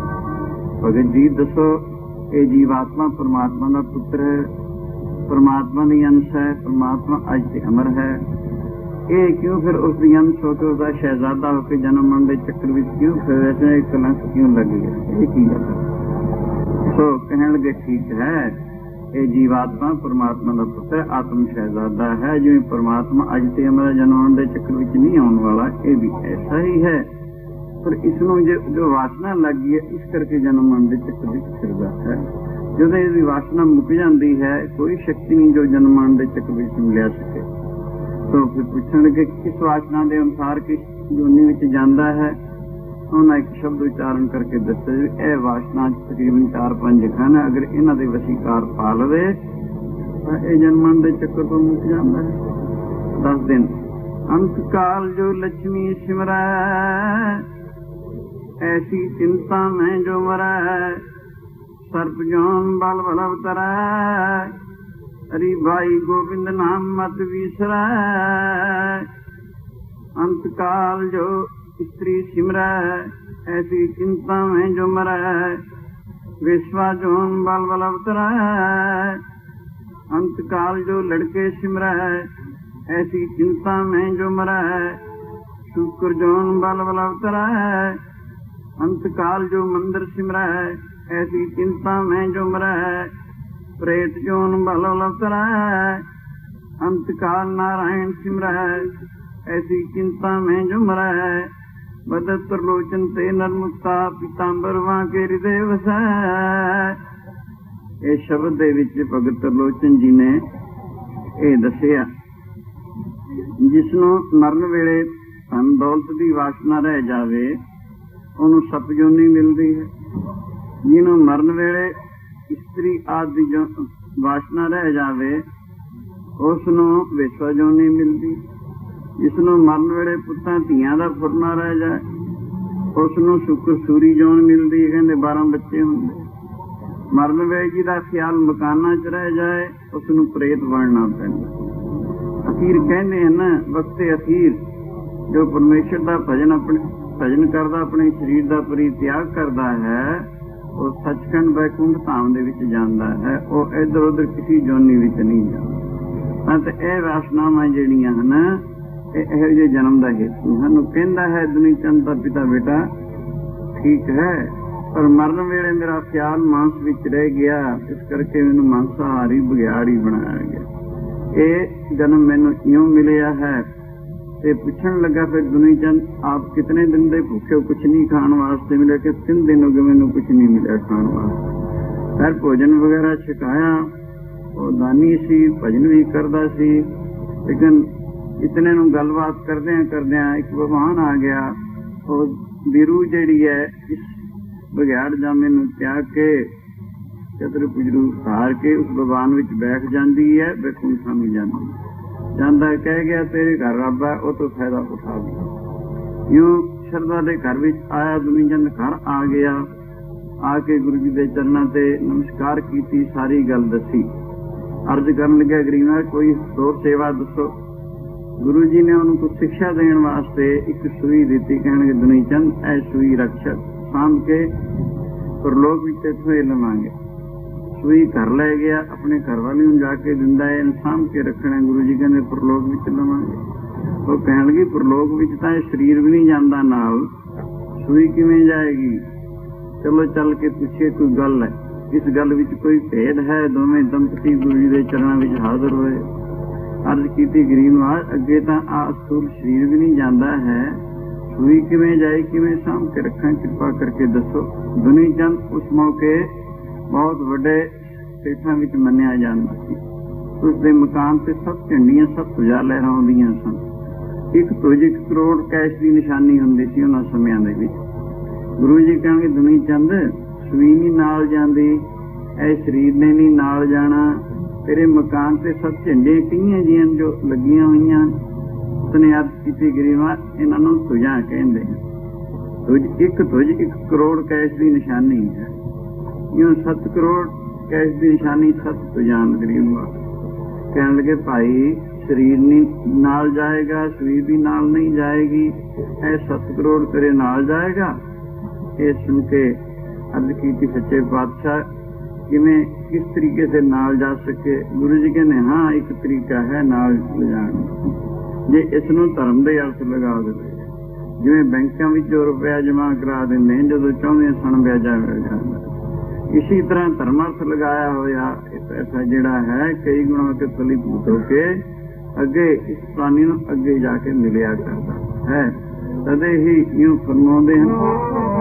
ਭਗਤ ਜੀ ਦੱਸੋ ਇਹ ਜੀਵਾਤਮਾ ਪਰਮਾਤਮਾ ਦਾ ਪੁੱਤਰ ਹੈ, ਪਰਮਾਤਮਾ ਦੀ ਅੰਸ਼ ਹੈ, ਪਰਮਾਤਮਾ ਅੱਜ ਤੇ ਅਮਰ ਹੈ, ਇਹ ਕਿਉਂ ਫਿਰ ਉਸ ਦੀ ਅੰਸ਼ ਹੋ ਕੇ ਉਸਦਾ ਸ਼ਹਿਜ਼ਾਦਾ ਹੋ ਕੇ ਜਨਮ ਮਰਨ ਦੇ ਚੱਕਰ ਵਿੱਚ ਕਿਉਂ ਫਿਰ ਇੱਕ ਕਲੰਕ ਕਿਉਂ ਲੱਗ ਗਿਆ? ਇਹ ਕੀ ਗੱਲ ਹੈ? ਸੋ ਕਹਿਣ ਲੱਗੇ ਠੀਕ ਹੈ, ਇਹ ਜੀਵਾਤਮਾ ਪਰਮਾਤਮਾ ਦਾ ਪੁੱਤਰ ਆਤਮ ਸ਼ਹਿਜ਼ਾਦਾ ਹੈ। ਜਿਵੇਂ ਪਰਮਾਤਮਾ ਅੱਜ ਤੇ ਅਮਰ ਜਨਮ ਦੇ ਚੱਕਰ ਵਿੱਚ ਨਹੀਂ ਆਉਣ ਵਾਲਾ, ਇਹ ਵੀ ਐਸਾ ਹੀ ਹੈ, ਪਰ ਇਸ ਨੂੰ ਜੋ ਵਾਸਨਾ ਲੱਗ ਗਈ ਹੈ ਇਸ ਕਰਕੇ ਜਨਮ ਮਰਨ ਦੇ ਚੱਕਰ ਵਿੱਚ ਫਿਰਦਾ ਹੈ। ਜਦੋਂ ਇਹਦੀ ਵਾਸਨਾ ਮੁੱਕ ਜਾਂਦੀ ਹੈ ਕੋਈ ਸ਼ਕਤੀ ਨਹੀਂ ਜੋ ਜਨਮ ਮਰਨ ਦੇ ਚੱਕਰ ਵਿੱਚ ਲਿਆ ਸਕੇ। ਸੋ ਫਿਰ ਪੁੱਛਣਗੇ ਕਿਸ ਵਾਸਨਾ ਦੇ ਅਨੁਸਾਰ ਕਿਸ ਜੋਨੀ ਵਿੱਚ ਜਾਂਦਾ ਹੈ? ਉਹਨਾਂ ਇੱਕ ਸ਼ਬਦ ਉਚਾਰਨ ਕਰਕੇ ਦੱਸਿਆ ਜੀ ਇਹ ਵਾਸ਼ਨਾ ਤਕਰੀਬਨ ਚਾਰ ਪੰਜ ਹਨ, ਅਗਰ ਇਹਨਾਂ ਦੇ ਵਸੀਕਾਰ ਪਾ ਲਵੇ ਤਾਂ ਇਹ ਜਨਮਨ ਦੇ ਚੱਕਰ ਤੋਂ ਮੁੱਕ ਜਾਂਦਾ ਹੈ। ਦਸ ਦਿਨ ਅੰਤ ਕਾਲ ਜੋ ਲక్ష్ਮੀ ਸਿਮਰੈ, ਐਸੀ ਚਿੰਤਾ ਮੈਂ ਜੋ ਮਰੈ, ਸਰਪ ਜੋਨ ਬਲ ਬਲ ਅਵਤਰੈ, ਹਰੀ ਭਾਈ ਗੋਬਿੰਦ ਨਾਮ ਮਤ ਵਿਸਰੈ। ਅੰਤ ਕਾਲ ਜੋ स्त्री सिमरै, ऐसी चिंता में जो मरै, विश्वा जोन बल बल अवतरै। अंत काल जो लड़के सिमरै, ऐसी चिंता में जो मरै, शुक्र जोन बल बल अवतरै। अंत काल जो मंदिर सिमरै, ऐसी चिंता में जो मरै, प्रेत जोन बल बल अवतरै। अंत काल नारायण सिमरै, ऐसी चिंता में जो मरै, बदत प्रलोचन ते नरमुक्ता पीतांबर वां के हृदय वसै। ਇਹ ਸ਼ਬਦ ਦੇ ਵਿੱਚ ਭਗਤ ਤਰਲੋਚਨ ਜੀ ਨੇ ਇਹ ਦੱਸਿਆ ਜਿਸ ਨੂੰ ਮਰਨ ਵੇਲੇ ਧਨ ਦੌਲਤ ਦੀ ਵਾਸਨਾ ਰਹਿ ਜਾਵੇ ਉਹਨੂੰ ਸੱਪ ਜੋਨੀ ਮਿਲਦੀ ਹੈ, ਜਿਹਨੂੰ ਮਰਨ ਵੇਲੇ ਇਸਤਰੀ ਆਦਿ ਦੀ ਵਾਸਨਾ ਰਹਿ ਜਾਵੇ ਉਸ ਨੂੰ ਵਿਸ਼ਵਾ ਜੋਨੀ ਮਿਲਦੀ। ਜਿਸ ਨੂੰ ਮਰਨ ਵੇਲੇ ਪੁੱਤਾਂ ਧੀਆਂ ਦਾ ਫੁਰਨਾ ਰਹਿ ਜਾਏ ਉਸ ਨੂੰ ਸ਼ੁਕਰ ਸੂਰੀ ਜੋਨ ਮਿਲਦੀ ਹੈ, ਕਹਿੰਦੇ ਬਾਰਾਂ ਬੱਚੇ ਹੁੰਦੇ। ਮਰਨ ਵੇਲੇ ਜਿਹਦਾ ਖਿਆਲ ਮਕਾਨਾਂ 'ਚ ਰਹਿ ਜਾਏ ਉਸ ਨੂੰ ਪ੍ਰੇਤ ਬਣਨਾ ਪੈਂਦਾ। ਅਖੀਰ ਕਹਿੰਦੇ ਹਨ ਵਕਤੇ ਅਖੀਰ ਜੋ ਪਰਮੇਸ਼ਰ ਦਾ ਭਜਨ ਆਪਣੇ ਭਜਨ ਕਰਦਾ ਆਪਣੇ ਸਰੀਰ ਦਾ ਪਰਿਤਿਆਗ ਕਰਦਾ ਹੈ ਉਹ ਸੱਚਖੰਡ ਬੈਕੁੰਠ ਧਾਮ ਦੇ ਵਿੱਚ ਜਾਂਦਾ ਹੈ, ਉਹ ਇੱਧਰ ਉੱਧਰ ਕਿਸੇ ਜੋਨੀ ਵਿੱਚ ਨਹੀਂ ਜਾਂਦਾ। ਤੇ ਇਹ ਵਾਸਨਾਵਾਂ ਜਿਹੜੀਆਂ ਹਨ ਇਹੋ ਜਿਹੇ ਜਨਮ ਦਾ ਹੇਤੂ ਸਾਨੂੰ ਕਹਿੰਦਾ ਹੈ ਦੁਨੀ ਚੰਦ ਦਾ ਪਿਤਾ ਬੇਟਾ ਠੀਕ ਹੈ, ਪਰ ਮਰਨ ਵੇਲੇ ਮੇਰਾ ਖਿਆਲ ਮਾਂਸ ਵਿੱਚ ਰਹਿ ਗਿਆ, ਇਸ ਕਰਕੇ ਮੈਨੂੰ ਮਾਂਸਾਹਾਰੀ ਬਘਿਆੜੀ ਬਣਾਇਆ ਗਿਆ। ਇਹ ਜਨਮ ਮੈਨੂੰ ਇਉਂ ਮਿਲਿਆ ਹੈ। ਤੇ ਪੁੱਛਣ ਲੱਗਾ ਫਿਰ ਦੁਨੀ ਚੰਦ ਆਪ ਕਿਤਨੇ ਦਿਨ ਦੇ ਭੁੱਖੇ ਹੋ, ਕੁਛ ਨਹੀਂ ਖਾਣ ਵਾਸਤੇ ਮਿਲਿਆ? ਕਿ ਤਿੰਨ ਦਿਨ ਹੋ ਗਏ ਮੈਨੂੰ ਕੁਛ ਨਹੀਂ ਮਿਲਿਆ ਖਾਣ ਵਾਸਤੇ। ਫਿਰ ਭੋਜਨ ਵਗੈਰਾ ਛਕਾਇਆ। ਉਹ ਦਾਨੀ ਸੀ, ਭਜਨ ਵੀ ਕਰਦਾ ਸੀ, ਲੇਕਿਨ ਇਤਨੇ ਨੂੰ ਗੱਲਬਾਤ ਕਰਦਿਆਂ ਕਰਦਿਆਂ ਇੱਕ ਭਗਵਾਨ ਆ ਗਿਆ। ਉਹ ਬਿਰੂ ਜਿਹੜੀ ਹੈ ਇਸ ਬਘਿਆੜ ਜਾਮੇ ਨੂੰ ਤਿਆਗ ਕੇ ਚਤੁਰ ਪੁਜਰੂ ਹਾਰ ਕੇ ਉਸ ਭਗਵਾਨ ਵਿੱਚ ਬੈਠ ਜਾਂਦੀ ਹੈ। ਬੈਕੁੰਠਾ ਨੂੰ ਜਾਂਦੀ ਜਾਂਦਾ ਕਹਿ ਗਿਆ ਤੇਰੇ ਘਰ ਰੱਬ ਹੈ, ਉਹ ਤੋਂ ਫਾਇਦਾ ਉਠਾ ਲਿਆ। ਇਉਂ ਸ਼ਰਧਾ ਦੇ ਘਰ ਵਿੱਚ ਆਇਆ। ਦੁਨੀ ਚੰਦ ਘਰ ਆ ਗਿਆ। ਆ ਕੇ ਗੁਰੂ ਜੀ ਦੇ ਚਰਨਾਂ ਤੇ ਨਮਸਕਾਰ ਕੀਤੀ, ਸਾਰੀ ਗੱਲ ਦੱਸੀ। ਅਰਜ਼ ਕਰਨ ਲੱਗਿਆ ਗਰੀਬ ਕੋਈ ਹੋਰ ਸੇਵਾ ਦੱਸੋ। ਗੁਰੂ ਜੀ ਨੇ ਉਹਨੂੰ ਕੁਝ ਸਿੱਖਿਆ ਦੇਣ ਵਾਸਤੇ ਇੱਕ ਸੂਈ ਦਿੱਤੀ। ਕਹਿਣਗੇ ਦੁਨੀ ਚੰਦ ਇਹ ਸੂਈ ਰਕਸ਼ਕ ਸਾਂਭ ਕੇ ਪਰਲੋਕ ਵਿੱਚ ਇੱਥੋਂ ਇਹ ਲਵਾਂਗੇ। ਸੂਈ ਘਰ ਲੈ ਗਿਆ, ਆਪਣੇ ਘਰ ਵਾਲੀ ਨੂੰ ਜਾ ਕੇ ਦਿੰਦਾ ਹੈ, ਸਾਂਭ ਕੇ ਰੱਖਣਾ। ਗੁਰੂ ਜੀ ਕਹਿੰਦੇ ਪਰਲੋਕ ਵਿੱਚ ਲਵਾਂਗੇ। ਉਹ ਕਹਿਣ ਲੱਗੀ ਪਰਲੋਕ ਵਿੱਚ ਤਾਂ ਇਹ ਸਰੀਰ ਵੀ ਨਹੀਂ ਜਾਂਦਾ ਨਾਲ, ਸੂਈ ਕਿਵੇਂ ਜਾਏਗੀ? ਚਲੋ ਚੱਲ ਕੇ ਪੁੱਛੀਏ ਕੋਈ ਗੱਲ ਹੈ, ਇਸ ਗੱਲ ਵਿੱਚ ਕੋਈ ਭੇਦ ਹੈ? ਦੋਵੇਂ ਦੰਪਤੀ ਗੁਰੂ ਜੀ ਦੇ ਚਰਨਾਂ ਵਿੱਚ ਹਾਜ਼ਰ ਹੋਏ। ਅਰਜ਼ ਕੀਤੀ ਗਰੀਬ ਨਵਾਜ਼ ਅੱਗੇ ਤਾਂ ਆ ਸਥੂਲ ਸਰੀਰ ਵੀ ਨਹੀਂ ਜਾਂਦਾ ਹੈ, ਸੂਈ ਕਿਵੇਂ ਜਾਏ, ਕਿਵੇਂ ਸਾਂਭ ਕੇ ਰੱਖਾਂ, ਕਿਰਪਾ ਕਰਕੇ ਦੱਸੋ। ਦੁਨੀ ਚੰਦ ਉਸ ਮੌਕੇ ਬਹੁਤ ਵੱਡੇ ਸੇਠਾਂ ਵਿੱਚ ਮੰਨਿਆ ਜਾਂਦਾ ਸੀ। ਉਸਦੇ ਮਕਾਨ ਤੇ ਸਭ ਝੰਡੀਆਂ, ਸਭ ਧੁਜਾ ਲਹਿਰਾਉਂਦੀਆਂ ਸਨ। ਇੱਕ ਧੁਜ ਇੱਕ ਕਰੋੜ ਕੈਸ਼ ਦੀ ਨਿਸ਼ਾਨੀ ਹੁੰਦੀ ਸੀ ਉਹਨਾਂ ਸਮਿਆਂ ਦੇ ਵਿੱਚ। ਗੁਰੂ ਜੀ ਕਹਿਣਗੇ ਦੁਨੀ ਚੰਦ ਸੂਈ ਨਹੀਂ ਨਾਲ ਜਾਂਦੀ, ਇਹ ਸਰੀਰ ਨੇ ਨਹੀਂ ਨਾਲ ਜਾਣਾ। ਤੇਰੇ ਮਕਾਨ ਤੇ ਸਭ ਝੰਡੇ ਕਈਆਂ ਜੀਆਂ ਜੋ ਲੱਗੀਆਂ ਹੋਈਆਂ। ਉਸਨੇ ਅਰਜ਼ ਕੀਤੀ ਗਰੀਬਾ ਇਹਨਾਂ ਨੂੰ ਧੁਜਾਂ ਕਹਿੰਦੇ ਹਨ। ਧੁਜ ਇੱਕ ਧੁਜ ਇੱਕ ਕਰੋੜ ਕੈਸ਼ ਦੀ ਨਿਸ਼ਾਨੀ ਹੈ। ਇਉਂ ਸੱਤ ਕਰੋੜ ਕੈਸ਼ ਦੀ ਨਿਸ਼ਾਨੀ ਸੱਤ ਧੁਜਾਂ ਗਰੀਬਾ। ਕਹਿਣ ਲੱਗੇ ਭਾਈ ਸਰੀਰ ਨਹੀਂ ਨਾਲ ਜਾਏਗਾ, ਸੂਈ ਵੀ ਨਾਲ ਨਹੀਂ ਜਾਏਗੀ, ਇਹ ਸੱਤ ਕਰੋੜ ਤੇਰੇ ਨਾਲ ਜਾਏਗਾ। ਇਹ ਸੁਣ ਕੇ ਅਰਜ਼ ਕੀਤੀ ਸੱਚੇ ਪਾਤਸ਼ਾਹ ਕਿਵੇਂ ਕਿਸ ਤਰੀਕੇ ਸੇ ਨਾਲ ਜਾ ਸਕੇ? ਗੁਰੂ ਜੀ ਕਹਿੰਦੇ ਹਾਂ ਇੱਕ ਤਰੀਕਾ ਹੈ ਨਾਲ ਲਿਜਾਣ। ਜੇ ਇਸ ਨੂੰ ਧਰਮ ਦੇ ਅਰਥ ਲਗਾ ਦੇਵੇ, ਜਿਵੇਂ ਬੈਂਕਾਂ ਵਿੱਚ ਜੋ ਰੁਪਇਆ ਜਮਾ ਕਰਾ ਦਿੰਦੇ ਜਦੋਂ ਚਾਹੁੰਦੇ ਸਣ ਵਿਆਜਾ ਮਿਲ ਜਾਂਦਾ, ਇਸੀ ਤਰ੍ਹਾਂ ਧਰਮ ਅਰਥ ਲਗਾਇਆ ਹੋਇਆ ਇਹ ਪੈਸਾ ਜਿਹੜਾ ਹੈ ਕਈ ਗੁਣਾ ਕੇ ਫਲੀਭੂਤ ਹੋ ਕੇ ਅੱਗੇ ਇਸ ਪ੍ਰਾਣੀ ਨੂੰ ਅੱਗੇ ਜਾ ਕੇ ਮਿਲਿਆ ਕਰਦਾ ਹੈ। ਤਦੇ ਹੀ ਇਉਂ ਫਰਮਾਉਂਦੇ ਹਨ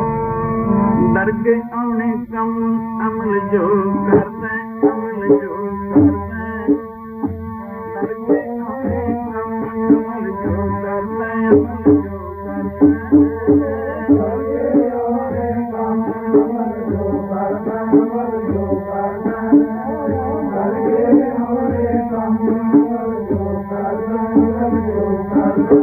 ਦਰਗੇ ਆਉਣੇ ਕੰਮ ਅਮਲ ਜੋ ਕਰਦਾ, ਅਮਲ ਜੋ ਕਰਦਾ, ਦਰਗੇ ਆਉਣੇ ਕੰਮ ਅਮਲ ਜੋ ਕਰਦਾ, ਅਮਲ ਜੋ ਕਰਦਾ, ਦਰਗੇ ਆਉਣੇ ਕੰਮ ਅਮਲ ਜੋ ਕਰਦਾ, ਅਮਲ ਜੋ ਕਰਦਾ, ਦਰਗੇ ਆਉਣੇ ਕੰਮ ਅਮਲ ਜੋ ਕਰਦਾ, ਅਮਲ ਜੋ ਕਰਦਾ।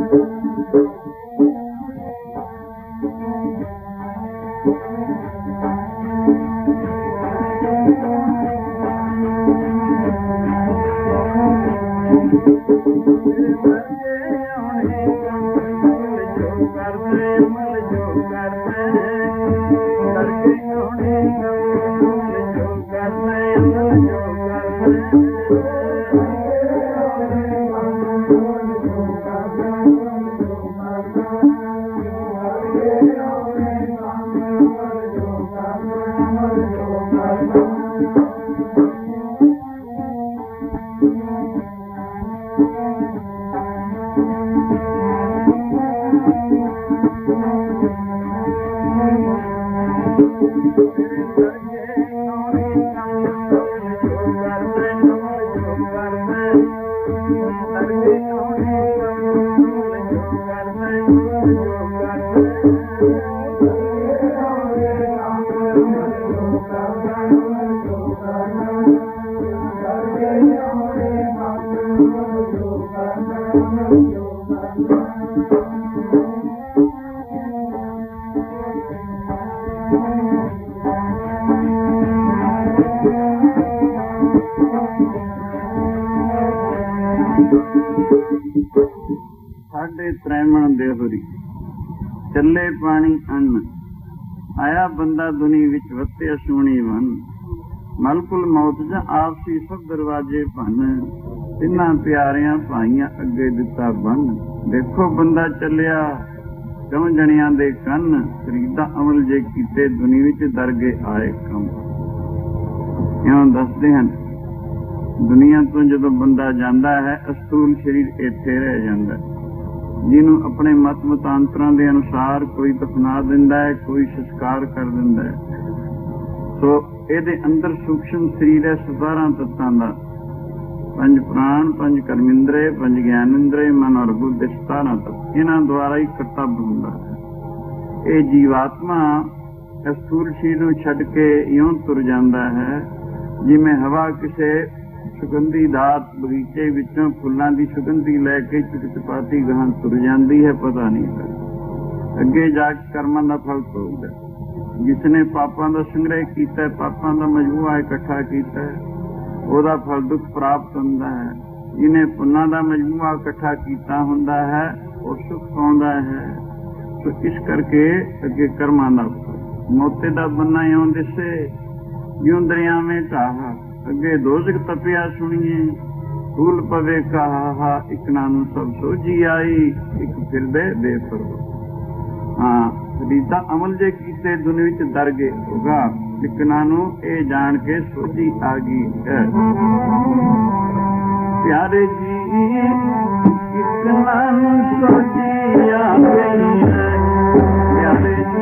ਸਾਡੇ ਤ੍ਰੈਮਣ ਦੇਹੁਰੀ ਚੱਲੇ ਪਾਣੀ ਅੰਨ, ਆਇਆ ਬੰਦਾ ਦੁਨੀ ਵਿੱਚ ਵਤਿਆ ਸੋਹਣੀ ਵਨ, ਮਲਕੁਲ ਮੌਤ ਜਾਂ ਆਪਸੀ ਸਭ ਦਰਵਾਜੇ ਭੰਨ, ਤਿੰਨਾਂ ਪਿਆਰਿਆਂ ਭਾਈਆਂ ਅੱਗੇ ਦਿੱਤਾ ਬੰਨ। ਦੇਖੋ ਬੰਦਾ ਚੱਲਿਆ ਕਿਉਂ ਜਣਿਆਂ ਦੇ ਕੰਨ, ਫਰੀਦਾ ਅਮਲ ਜੇ ਕੀਤੇ ਦੁਨੀਆ ਵਿੱਚ ਦਰਗੇ ਆਏ ਕੰਮ। ਇਉਂ ਦੱਸਦੇ ਹਨ ਦੁਨੀਆ ਤੋਂ ਜਦੋਂ ਬੰਦਾ ਜਾਂਦਾ ਹੈ ਅਸਤੂਲ ਸਰੀਰ ਇੱਥੇ ਰਹਿ ਜਾਂਦਾ, ਜਿਹਨੂੰ ਆਪਣੇ ਮਤ ਮਤਾਂਤਰਾਂ ਦੇ ਅਨੁਸਾਰ ਕੋਈ ਦਫਨਾ ਦਿੰਦਾ ਹੈ, ਕੋਈ ਸੰਸਕਾਰ ਕਰ ਦਿੰਦਾ ਹੈ। ਸੋ ਇਹਦੇ ਅੰਦਰ ਸੂਖਸ਼ਮ ਸਰੀਰ ਹੈ ਸਤਾਰਾਂ ਤੱਤਾਂ ਦਾ, ਪੰਜ ਪ੍ਰਾਣ, ਪੰਜ ਕਰਮਿੰਦਰੇ, ਪੰਜ ਗਿਆਨਿੰਦਰੇ, ਮਨ ਔਰ ਬੁੱਧ ਦੇ ਸਤਾਰਾਂ ਤੱਤ। ਇਹਨਾਂ ਦੁਆਰਾ ਹੀ ਕਰਤੱਵ ਹੁੰਦਾ ਹੈ। ਇਹ ਜੀਵਾਤਮਾ ਸਥੂਲ ਸਰੀਰ ਨੂੰ ਛੱਡ ਕੇ ਇਉਂ ਤੁਰ ਜਾਂਦਾ ਹੈ ਜਿਵੇਂ ਹਵਾ ਕਿਸੇ ਸੁਗੰਧੀ ਦਾਤ ਬਗੀਚੇ ਵਿੱਚੋਂ ਫੁੱਲਾਂ ਦੀ ਸੁਗੰਧੀ ਲੈ ਕੇ ਚੁਟਚੁਪਾਤੀ ਗਾਹਾਂ ਤੁਰ ਜਾਂਦੀ ਹੈ, ਪਤਾ ਨਹੀਂ ਲੱਗਦਾ। ਅੱਗੇ ਜਾ ਕੇ ਕਰਮਾਂ ਦਾ ਫਲ ਭੋਗਦਾ। ਜਿਸਨੇ ਪਾਪਾਂ ਦਾ ਸੰਗ੍ਰਹਿ ਕੀਤਾ, ਪਾਪਾਂ ਦਾ ਮਜਮੂਆ ਇਕੱਠਾ ਕੀਤਾ, ਉਹਦਾ ਫਲ ਦੁੱਖ ਪ੍ਰਾਪਤ ਹੁੰਦਾ ਹੈ। ਜਿਹਨੇ ਪੁੰਨਾਂ ਦਾ ਮਜਮੂਆ ਇਕੱਠਾ ਕੀਤਾ ਹੁੰਦਾ ਹੈ ਉਹ ਸੁਖ ਪਾਉਂਦਾ ਹੈ। ਸੋ ਇਸ ਕਰਕੇ ਅੱਗੇ ਕਰਮਾਂ ਦਾ ਮੋਤੇ ਦਾ ਬੰਨਾ ਇਉਂ ਦਿਸੇ ਜਿਉਂ ਦਰਿਆਵੇਂ ਢਾਹਾ, ਅੱਗੇ ਦੋਜ਼ਖ ਤਪਿਆ ਸੁਣੀਏ ਫੂਲ ਪਵੇ ਕਹਾ, ਇੱਕ ਨਾਨੂੰ ਸਭ ਸੋਝੀ ਆਈ, ਇੱਕ ਫਿਰਦੇ ਬੇਪਰਵਾਹ। ਹਾਂ, ਫਰੀਦਾ ਅਮਲ ਜੇ ਕੀਤੇ ਦੁਨੀਆ ਵਿੱਚ ਦਰ ਗਏ ਹੋਗਾ, ਇੱਕ ਨਾਨੂੰ ਇਹ ਜਾਣ ਕੇ ਸੋਝੀ ਆ ਗਈ ਹੈ। ਪਿਆਰੇ ਜੀ ਇੱਕ ਨਾਨੂੰ ਸੋਝੀ ਆ ਗਈ ਹੈ, ਪਿਆਰੇ ਜੀ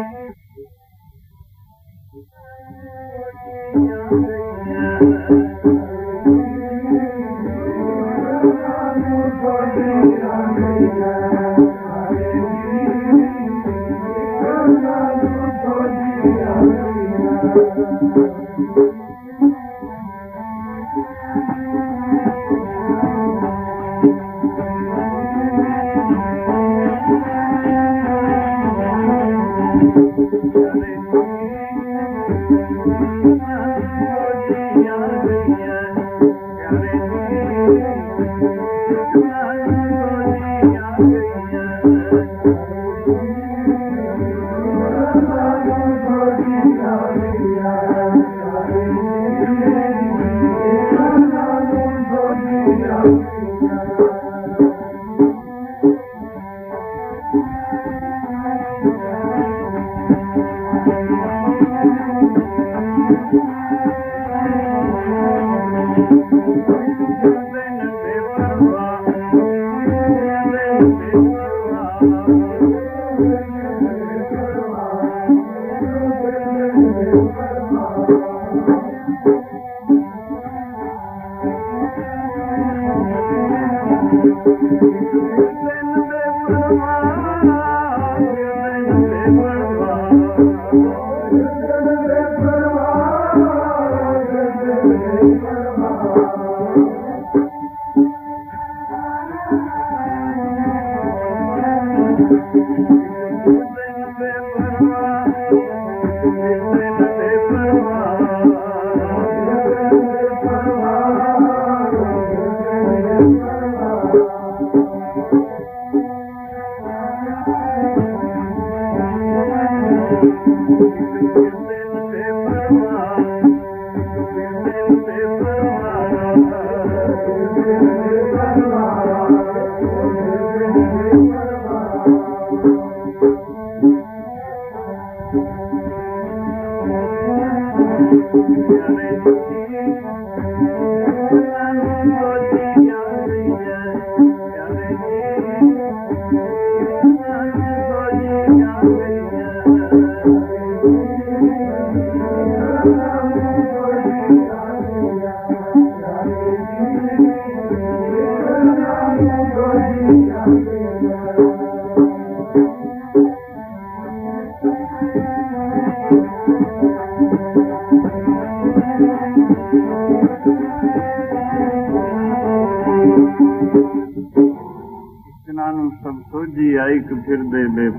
ਫਿਰਦੇ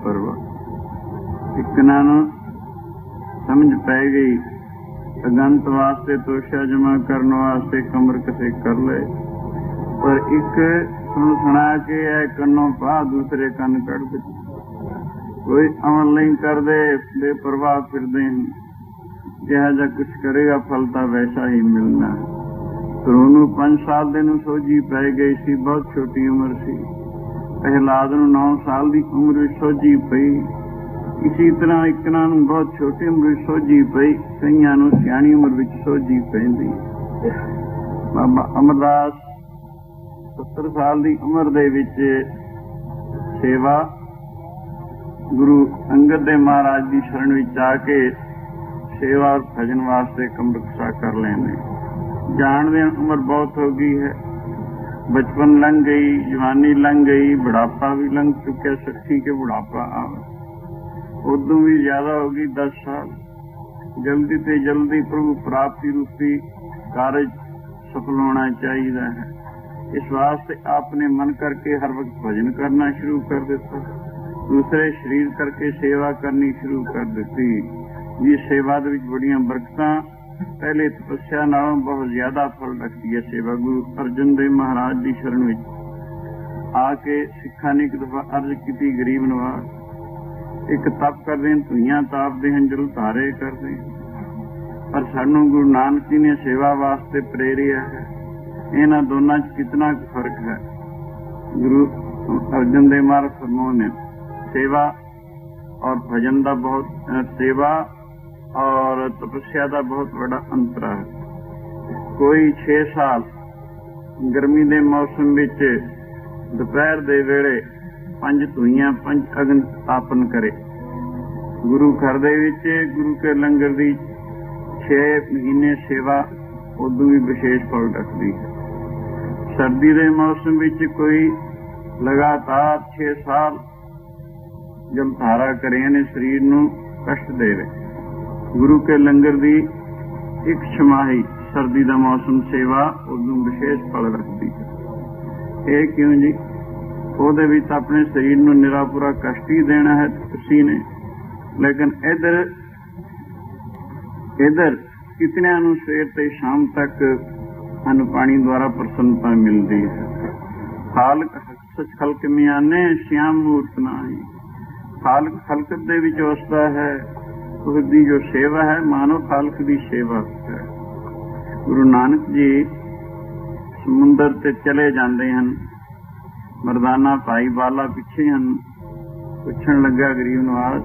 ਬੇਪਰਵਾਹ। ਇੱਕ ਨੂੰ ਸਮਝ ਪੈ ਗਈ ਅਗੰਤ ਵਾਸਤੇ ਤੋਸ਼ਾ ਜਮਾ ਕਰਨ ਵਾਸਤੇ ਕਮਰ ਕਿਸੇ ਕਰ ਲਏ, ਪਰ ਇੱਕ ਸੁਣ ਸੁਣਾ ਕੇ ਇਹ ਕੰਨੋਂ ਪਾ ਦੂਸਰੇ ਕੰਨ ਕੱਢ ਦਿੱਤੇ। ਕੋਈ ਅਮਲ ਨਹੀਂ ਕਰਦੇ, ਬੇਪਰਵਾਹ ਫਿਰਦੇ ਹਨ। ਜਿਹਾ ਜਿਹਾ ਕੁਛ ਕਰੇਗਾ ਫਲ ਤਾਂ ਵੈਸਾ ਹੀ ਮਿਲਣਾ। ਫਿਰ ਉਹਨੂੰ ਪੰਜ ਸਾਲ ਦੇ ਨੂੰ ਸੋਝੀ ਪੈ ਗਈ ਸੀ, ਬਹੁਤ ਛੋਟੀ ਉਮਰ ਸੀ। ਪ੍ਰਹਿਲਾਦ ਨੂੰ ਨੌ ਸਾਲ ਦੀ ਉਮਰ ਵਿੱਚ ਸੋਝੀ ਪਈ। ਇਸੇ ਤਰ੍ਹਾਂ ਇਕਨਾਂ ਨੂੰ ਬਹੁਤ ਛੋਟੀ ਉਮਰ ਵਿੱਚ ਸੋਝੀ ਪਈ, ਕਈਆਂ ਨੂੰ ਸਿਆਣੀ ਉਮਰ ਵਿੱਚ ਸੋਝੀ ਪੈਂਦੀ। ਬਾਬਾ ਅਮਰਦਾਸ ਸੱਤਰ ਸਾਲ ਦੀ ਉਮਰ ਦੇ ਵਿੱਚ ਸੇਵਾ ਗੁਰੂ ਅੰਗਦ ਦੇਵ ਮਹਾਰਾਜ ਦੀ ਸ਼ਰਨ ਵਿੱਚ ਆ ਕੇ ਸੇਵਾ ਭਜਨ ਵਾਸਤੇ ਕੰਬਕਸਾ ਕਰ ਲੈਂਦੇ। ਜਾਣਦੇ ਉਮਰ ਬਹੁਤ ਹੋ ਗਈ ਹੈ, ਬਚਪਨ ਲੰਘ ਗਈ, ਜਵਾਨੀ ਲੰਘ ਗਈ, ਬੁਢਾਪਾ ਵੀ ਲੰਘ ਚੁੱਕਿਆ। ਸੱਠੀ ਕੇ ਬੁਢਾਪਾ ਆ ਉਦੋਂ ਵੀ ਜ਼ਿਆਦਾ ਹੋ ਗਈ, ਦਸ ਸਾਲ। ਜਲਦੀ ਤੇ ਜਲਦੀ ਪ੍ਰਭੂ ਪ੍ਰਾਪਤੀ ਰੂਪੀ ਕਾਰਜ ਸਫਲ ਹੋਣਾ ਚਾਹੀਦਾ ਹੈ। ਇਸ ਵਾਸਤੇ ਆਪਨੇ ਮਨ ਕਰਕੇ ਹਰ ਵਕਤ ਭਜਨ ਕਰਨਾ ਸ਼ੁਰੂ ਕਰ ਦਿੱਤਾ। ਦੂਸਰੇ ਸਰੀਰ ਕਰਕੇ ਸੇਵਾ ਕਰਨੀ ਸ਼ੁਰੂ ਕਰ ਦਿੱਤੀ। ਜਿਸ ਸੇਵਾ ਦੇ ਵਿੱਚ ਬੜੀਆਂ ਬਰਕਤਾਂ, ਪਹਿਲੇ ਤਪੱਸਿਆ ਨਾਲੋਂ ਬਹੁਤ ਜ਼ਿਆਦਾ ਫਲ ਰੱਖਦੀ ਹੈ ਸੇਵਾ। ਗੁਰੂ ਅਰਜਨ ਦੇਵ ਮਹਾਰਾਜ ਦੀ ਸ਼ਰਨ ਵਿੱਚ ਆ ਕੇ ਸਿੱਖਾਂ ਨੇ ਇੱਕ ਦਫਾ ਅਰਜ਼ ਕੀਤੀ, ਗਰੀਬ ਨਵਾਜ਼ ਇੱਕ ਤਪ ਕਰਦੇ ਹਨ, ਧੂਈਆਂ ਤਾਪਦੇ ਹਨ, ਜਲ ਧਾਰੇ ਕਰਦੇ ਹਨ, ਪਰ ਸਾਨੂੰ ਗੁਰੂ ਨਾਨਕ ਜੀ ਨੇ ਸੇਵਾ ਵਾਸਤੇ ਪ੍ਰੇਰਿਆ ਹੈ। ਇਹਨਾਂ ਦੋਨਾਂ 'ਚ ਕਿਤਨਾ ਫਰਕ ਹੈ। ਗੁਰੂ ਅਰਜਨ ਦੇਵ ਮਹਾਰਾਜ ਫਰਮਾਉਂਦੇ ਨੇ ਸੇਵਾ ਔਰ ਭਜਨ ਦਾ ਬਹੁਤ, ਸੇਵਾ ਔਰ ਤਪੱਸਿਆ ਦਾ ਬਹੁਤ ਵੱਡਾ ਅੰਤਰ ਹੈ। ਕੋਈ ਛੇ ਸਾਲ ਗਰਮੀ ਦੇ ਮੌਸਮ ਵਿੱਚ ਦੁਪਹਿਰ ਦੇ ਵੇਲੇ ਪੰਜ ਧੂਈਆਂ ਪੰਜ ਅਗਨ ਸਥਾਪਨ ਕਰੇ। ਗੁਰੂ ਘਰ ਦੇ ਵਿੱਚ ਗੁਰੂ ਕੇ ਲੰਗਰ ਦੀ ਛੇ ਮਹੀਨੇ ਸੇਵਾ ਉਦੋਂ ਵੀ ਵਿਸ਼ੇਸ਼ ਫਲ ਰੱਖਦੀ ਹੈ। ਸਰਦੀ ਦੇ ਮੌਸਮ ਵਿੱਚ ਕੋਈ ਲਗਾਤਾਰ ਛੇ ਸਾਲ ਜਲ ਧਾਰਾ ਕਰੇ ਨੇ, ਸਰੀਰ ਨੂੰ ਕਸ਼ਟ ਦੇਵੇ। ਗੁਰੂ ਕੇ ਲੰਗਰ ਦੀ ਇੱਕ ਛਮਾਹੀ ਸਰਦੀ ਦਾ ਮੌਸਮ ਸੇਵਾ ਉਦੋਂ ਵਿਸ਼ੇਸ਼ ਫਲ ਰੱਖਦੀ ਹੈ। ਇਹ ਕਿਉਂ ਜੀ? ਉਹਦੇ ਵਿੱਚ ਆਪਣੇ ਸਰੀਰ ਨੂੰ ਨਿਰਾ ਪੂਰਾ ਕਸ਼ਟ ਹੀ ਦੇਣਾ ਹੈ ਤੁਸੀਂ ਨੇ, ਲੇਕਿਨ ਇੱਧਰ ਇੱਧਰ ਕਿਤਨਿਆਂ ਨੂੰ ਸਵੇਰ ਤੇ ਸ਼ਾਮ ਤੱਕ ਅਨ ਪਾਣੀ ਦੁਆਰਾ ਪ੍ਰਸੰਨਤਾ ਮਿਲਦੀ ਹੈ। ਖਾਲਕ ਸੱਚ ਖਲਕ ਮਿਆਨੇ ਸ਼ਿਆਮ ਮੂਰਤ ਨਾਹੀ। ਖਾਲਕ ਖਲਕਤ ਦੇ ਵਿੱਚ ਵਸਦਾ ਹੈ, ਉਸਦੀ ਜੋ ਸੇਵਾ ਹੈ ਮਾਨੋ ਖਾਲਕ ਦੀ ਸੇਵਾ ਹੈ। ਗੁਰੂ ਨਾਨਕ ਜੀ ਸਮੁੰਦਰ ਤੇ ਚਲੇ ਜਾਂਦੇ ਹਨ, ਮਰਦਾਨਾ ਭਾਈ ਬਾਲਾ ਪਿੱਛੇ ਹਨ। ਪੁੱਛਣ ਲੱਗਾ ਗਰੀਬ ਨਵਾਜ਼,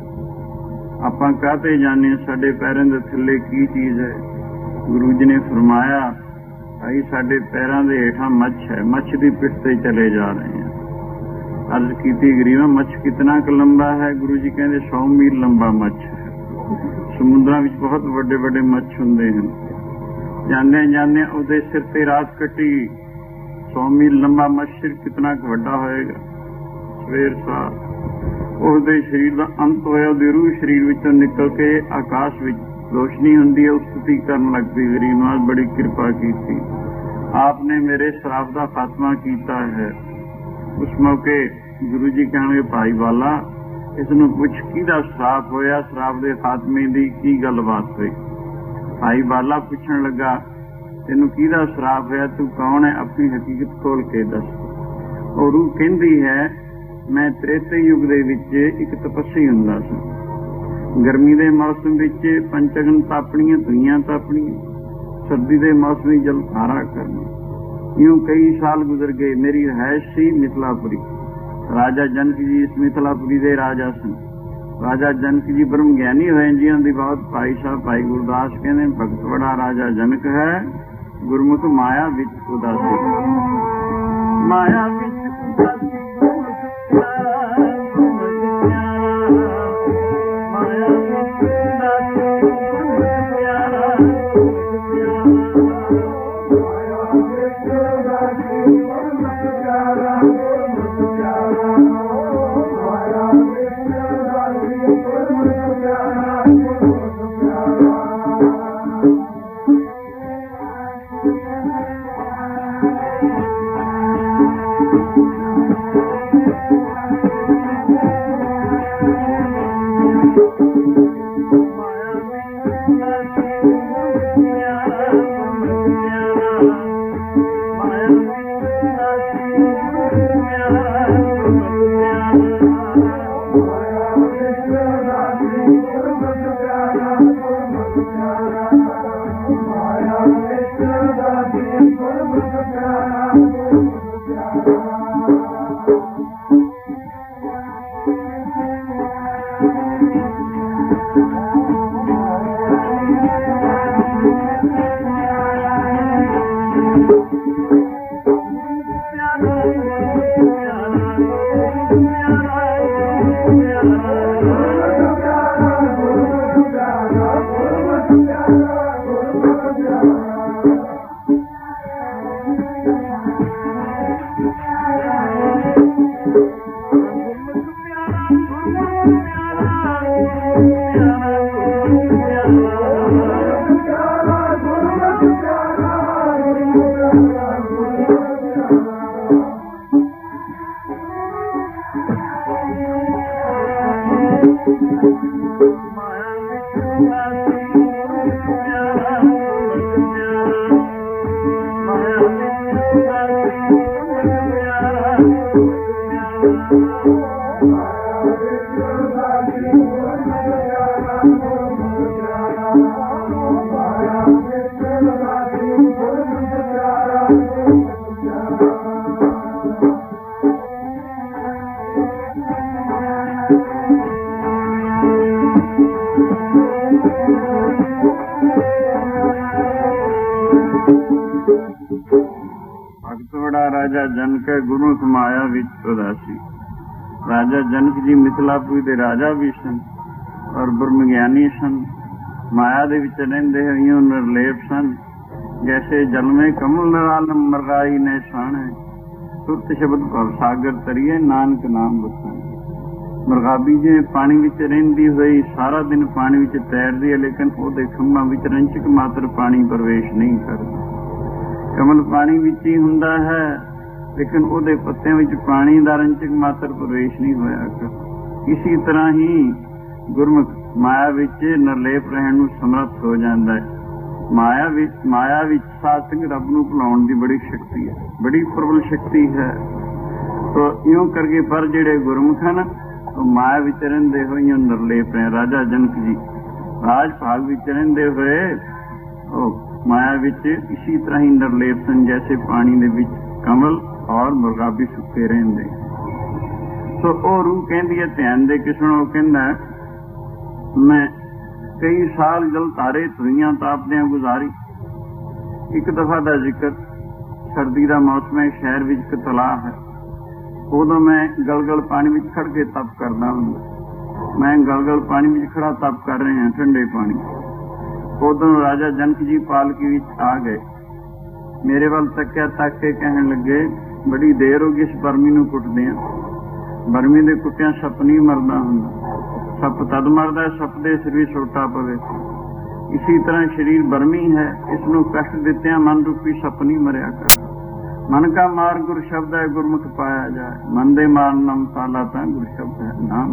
ਆਪਾਂ ਕਾਹਤੇ ਜਾਣੇ, ਸਾਡੇ ਪੈਰਾਂ ਦੇ ਥੱਲੇ ਕੀ ਚੀਜ਼ ਹੈ? ਗੁਰੂ ਜੀ ਨੇ ਫਰਮਾਇਆ, ਭਾਈ ਸਾਡੇ ਪੈਰਾਂ ਦੇ ਹੇਠਾਂ ਮੱਛ ਹੈ, ਮੱਛ ਦੀ ਪਿੱਠ ਤੇ ਚਲੇ ਜਾ ਰਹੇ ਹਾਂ। ਅਰਜ਼ ਕੀਤੀ, ਗਰੀਬਾ ਮੱਛ ਕਿਤਨਾ ਕੁ ਲੰਬਾ ਹੈ? ਗੁਰੂ ਜੀ ਕਹਿੰਦੇ ਸੌ ਮੀਲ ਲੰਬਾ ਮੱਛ ਹੈ। ਸਮੁੰਦਰਾਂ ਵਿੱਚ ਬਹੁਤ ਵੱਡੇ ਵੱਡੇ ਮੱਛ ਹੁੰਦੇ ਹਨ। ਜਾਂਦੇ ਜਾਂਦੇ ਉਹਦੇ ਸਿਰ ਤੇ ਰਾਤ ਕੱਟੀ। ਸੌ ਮੀਲ ਲੰਬਾ ਮੱਛ ਸਿਰ ਕਿਤਨਾ ਕੁ ਵੱਡਾ ਹੋਏਗਾ? ਸਵੇਰ ਸਾਰ ਉਸਦੇ ਸਰੀਰ ਦਾ ਅੰਤ ਹੋਇਆ, ਉਹਦੀ ਰੂਹ ਸਰੀਰ ਵਿੱਚੋਂ ਨਿਕਲ ਕੇ ਆਕਾਸ਼ ਵਿੱਚ ਰੋਸ਼ਨੀ ਹੁੰਦੀ ਹੈ, ਉਹ ਸਤੁਤੀ ਕਰਨ ਲੱਗ ਪਈ। ਗਰੀਬ ਨਵਾਜ਼ ਬੜੀ ਕਿਰਪਾ ਕੀਤੀ, ਆਪ ਨੇ ਮੇਰੇ ਸ਼ਰਾਬ ਦਾ ਖਾਤਮਾ ਕੀਤਾ ਹੈ। ਉਸ ਮੌਕੇ ਗੁਰੂ ਜੀ ਕਹਿਣਗੇ, ਭਾਈ ਵਾਲਾ ਇਸ ਨੂੰ ਪੁੱਛ ਕਿਹਦਾ ਸ਼ਰਾਪ ਹੋਇਆ, ਸ਼ਰਾਬ ਦੇ ਖਾਤਮੇ ਦੀ ਕੀ ਗੱਲਬਾਤ ਹੋਈ? ਭਾਈ ਬਾਲਾ ਪੁੱਛਣ ਲੱਗਾ, ਤੈਨੂੰ ਕਿਹਦਾ ਸ਼ਰਾਪ ਹੋਇਆ, ਤੂੰ ਕੌਣ ਹੈ, ਆਪਣੀ ਹਕੀਕਤ ਖੋਲ ਕੇ ਦੱਸ। ਉਹ ਰੂਹ ਕਹਿੰਦੀ ਹੈ, ਮੈਂ ਤ੍ਰੇਤੇ ਯੁੱਗ ਦੇ ਵਿੱਚ ਇੱਕ ਤਪੱਸੀ ਹੁੰਦਾ ਸੀ। ਗਰਮੀ ਦੇ ਮੌਸਮ ਵਿੱਚ ਪੰਚਗਨ ਤਾਪਣੀਆਂ, ਧੂਈਆਂ ਤਾਪਣੀਆਂ, ਸਰਦੀ ਦੇ ਮੌਸਮ ਵਿੱਚ ਜਲ ਧਾਰਾ ਕਰਨਾ। ਇਉਂ ਕਈ ਸਾਲ ਗੁਜ਼ਰ ਗਏ। ਮੇਰੀ ਰਿਹਾਇਸ਼ ਸੀ ਮਿਥਿਲਾਪੁਰੀ। ਰਾਜਾ ਜਨਕ ਜੀ ਇਸ ਮਿਥਿਲਾਪੁਰੀ ਦੇ ਰਾਜਾ ਸਨ। ਰਾਜਾ ਜਨਕ ਜੀ ਬ੍ਰਹਮ ਗਿਆਨੀ ਹੋਏ, ਜਿਹਨਾਂ ਦੀ ਬਹੁਤ ਭਾਈ ਸਾਹਿਬ ਭਾਈ ਗੁਰਦਾਸ ਕਹਿੰਦੇ, ਭਗਤ ਬੜਾ ਰਾਜਾ ਜਨਕ ਹੈ, ਗੁਰਮੁਖ ਮਾਇਆ ਵਿੱਚ ਉਦਾਸੀ। ਮਾਇਆ ਵਿੱਚ ਉਦਾਸੀ Thank you. राजा जनक गुरु समाया विच उदासी। राजा जनक जी मिथिलापुरी दे राजा भी सन और ब्रह्म ज्ञानी सन। माया दे विच रहिंदे होइयों निर्लेप सन। जैसे जल में कमल नरालम मरगाई ने शान है, सुरत शब्द भव सागर तरिए नानक नाम बखान। मरगाबी जिवें पानी विच रहिंदी होई सारा दिन पानी विच तैरदी है, लेकिन ओहदे खंभां विच रंचक मात्र पानी प्रवेश नहीं करदा। कमल पानी विच ही हुंदा है, लेकिन ਉਹਦੇ ਪੱਤਿਆਂ ਵਿੱਚ ਪਾਣੀ ਦਾ ਰੰਚਕ ਮਾਤਰ ਪ੍ਰਵੇਸ਼ ਨਹੀਂ ਹੋਇਆ ਕਰ। ਇਸੀ ਤਰ੍ਹਾਂ ਹੀ ਗੁਰਮੁਖ ਮਾਇਆ ਵਿੱਚ ਨਿਰਲੇਪ ਰਹਿਣ ਨੂੰ ਸਮਰੱਥ ਹੋ ਜਾਂਦਾ ਹੈ। ਮਾਇਆ ਵਿੱਚ ਮਾਇਆ ਵਿੱਚ ਸਾਧ ਸੰਗ ਰੱਬ ਨੂੰ ਭੁਲਾਉਣ ਦੀ ਬੜੀ ਸ਼ਕਤੀ ਹੈ, ਬੜੀ ਪ੍ਰਬਲ ਸ਼ਕਤੀ ਹੈ। ਤੋ ਇਉਂ ਕਰਕੇ ਪਰ ਜਿਹੜੇ ਗੁਰਮੁਖ ਹਨ ਉਹ ਮਾਇਆ ਵਿੱਚ ਰਹਿੰਦੇ ਹੋਏ ਨਿਰਲੇਪ ਹੈ। ਰਾਜਾ ਜਨਕ ਜੀ ਰਾਜ ਭਾਗ ਵਿੱਚ ਰਹਿੰਦੇ ਹੋਏ ਉਹ ਮਾਇਆ ਵਿੱਚ ਇਸੀ ਤਰ੍ਹਾਂ ਹੀ ਨਿਰਲੇਪ ਸਨ, ਜੈਸੇ ਪਾਣੀ ਦੇ ਵਿੱਚ ਕਮਲ और मुर्गाबी सुखे रहंदे। सो ਉਹ रूह कहती है ध्यान दे के सुनो। कहंदा मैं कई साल जल तारे धुइयां तापदियां गुजारी। एक दफा का जिक्र, सर्दी का मौसम है, शहर विच एक तलाब है। उदों मैं गलगल पानी विच खड़ के तप करदा हुंदा। मैं गलगल पानी विच खड़ा तप कर रहे हैं, ठंडे पानी। उदों राजा जनक जी पालकी विच आ गए। मेरे वाल तकिया तक के कहन लगे, बड़ी देर हो गई इस बरमी नूं कुटदे आ। बरमी दे कुटिया सप नहीं मरदा हुंदा। सप तद मरदा सप दे सिर भी छोटा पवे। इसी तरह शरीर बरमी है, इसनूं कष्ट दित्तियां मन रूपी सप नहीं मरिया कर। मन का मार गुर शब्द है, गुरमुख पाया जाए। मन दे मार नम ताला तां गुर शब्द है नाम।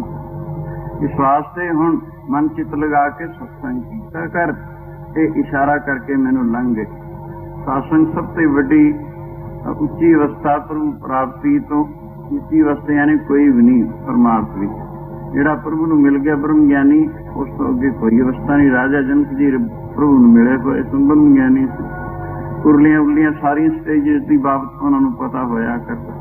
इस वास्ते हुण मन चित लगा के सत्संग कीता कर। ये इशारा करके मैनूं लंघ गए। सत्संग सब तो वड्डी उच्ची अवस्था प्रभु प्राप्ति तो उच्ची अवस्था यानी कोई भी नहीं। परमार्थ भी जिहड़ा प्रभु नूं मिल गया ब्रह्म ज्ञानी, उस तो अगे कोई अवस्था नहीं। राजा जनक जी प्रभु नूं मिले होए सन, ब्रह्म ज्ञानी सन। उरलियां उरलियां सारी स्टेजेस की बाबत उन्होंने पता होया करता।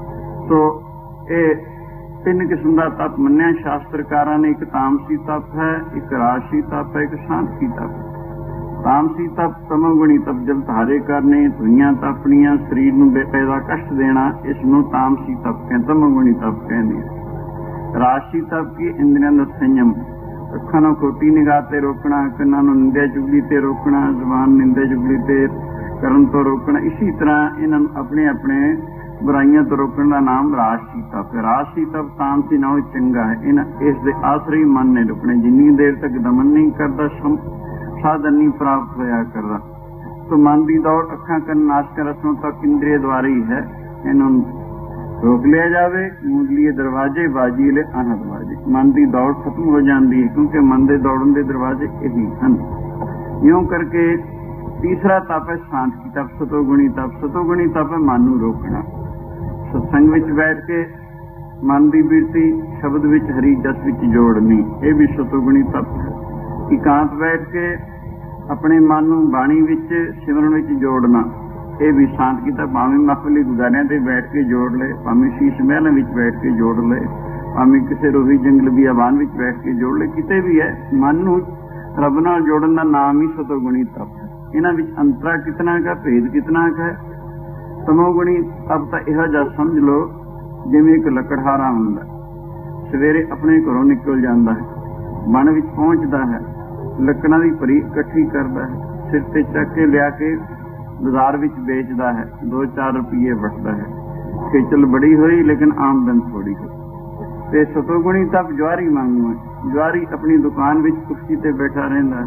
तो ये तीन किस्म का तप मन्निया शास्त्रकारां ने। एक तामसी तप है, एक राजसी तप है, एक शांति तप है। तामसी तप तमोगुणी तप जल धारे करने, धुइयां तपनियां, शरीर नूं बेकायदा कष्ट देना, इसनूं तामसी तप कहते, तमोगुणी तप कहते। राजसी तप की इंद्रियां दा संयम, अखां नूं खोटी निगाह ते रोकना, कन्नां नूं निंदा चुगली ते रोकना, जुबान निंदा चुगली ते करन तो रोकना। इसी तरह इन्हां नूं अपने अपने बुराइयां तो रोकण दा नाम राजसी तप है। राजसी तप तामसी नालों चंगा है। इन्हां इस दे आसरे ही मन ने रुकने। जिन्नी देर तक दमन नहीं करदा साधन नहीं प्राप्त होया करदा। तो मन की दौड़ अखां कन नाशक रसों तक इंद्रिय द्वारा ही है। इन्हों रोक लिया जाए। मुंडलीए दरवाजे बाजीले अनहद बाजे। मन की दौड़ खत्म हो जाती है, क्योंकि मन के दौड़न के दरवाजे यही हैं। यूं करके तीसरा तप है शांति तप, सतोगुणी तप। सतोगुणी तप है मन नूं रोकना। सत्संग विच बैठ के मन की बिरती शब्द विच हरी जस विच जोड़नी, यह भी सतोगुणी तप है। एकांत बैठ के अपने मन नूं बाणी विच सिमरन विच जोड़ना, यह भी शांत कीता। भावें महफिली गुजारियां ते बैठ के जोड़ ले, भावें शीश महलां विच बैठ के जोड़ ले, भावें किसी रोही जंगल बियाबान विच बैठ के जोड़ ले, किते भी है मन नूं रब नाल जोड़न दा नाम ही सतोगुणी तप है। इन्हां विच अंतरा कितना का, भेद कितना का है। तमोगुणी तप तां इहो जिहा समझ लो जिवें एक लकड़हारा हुंदा, सवेरे अपने घरों निकल जांदा है, मन विच पहुंचदा है, लकड़ां दी भरी इकट्ठी करदा है, सिर ते चक के लिया के बाजार विच बेचदा है, दो चार रुपये वटदा है। खेचल बड़ी हुई लेकिन आमदन थोड़ी हुई। ते सतोगुणी तप ज्वारी मांगू है। ज्वारी अपनी दुकान विच कुर्सी ते बैठा रहिंदा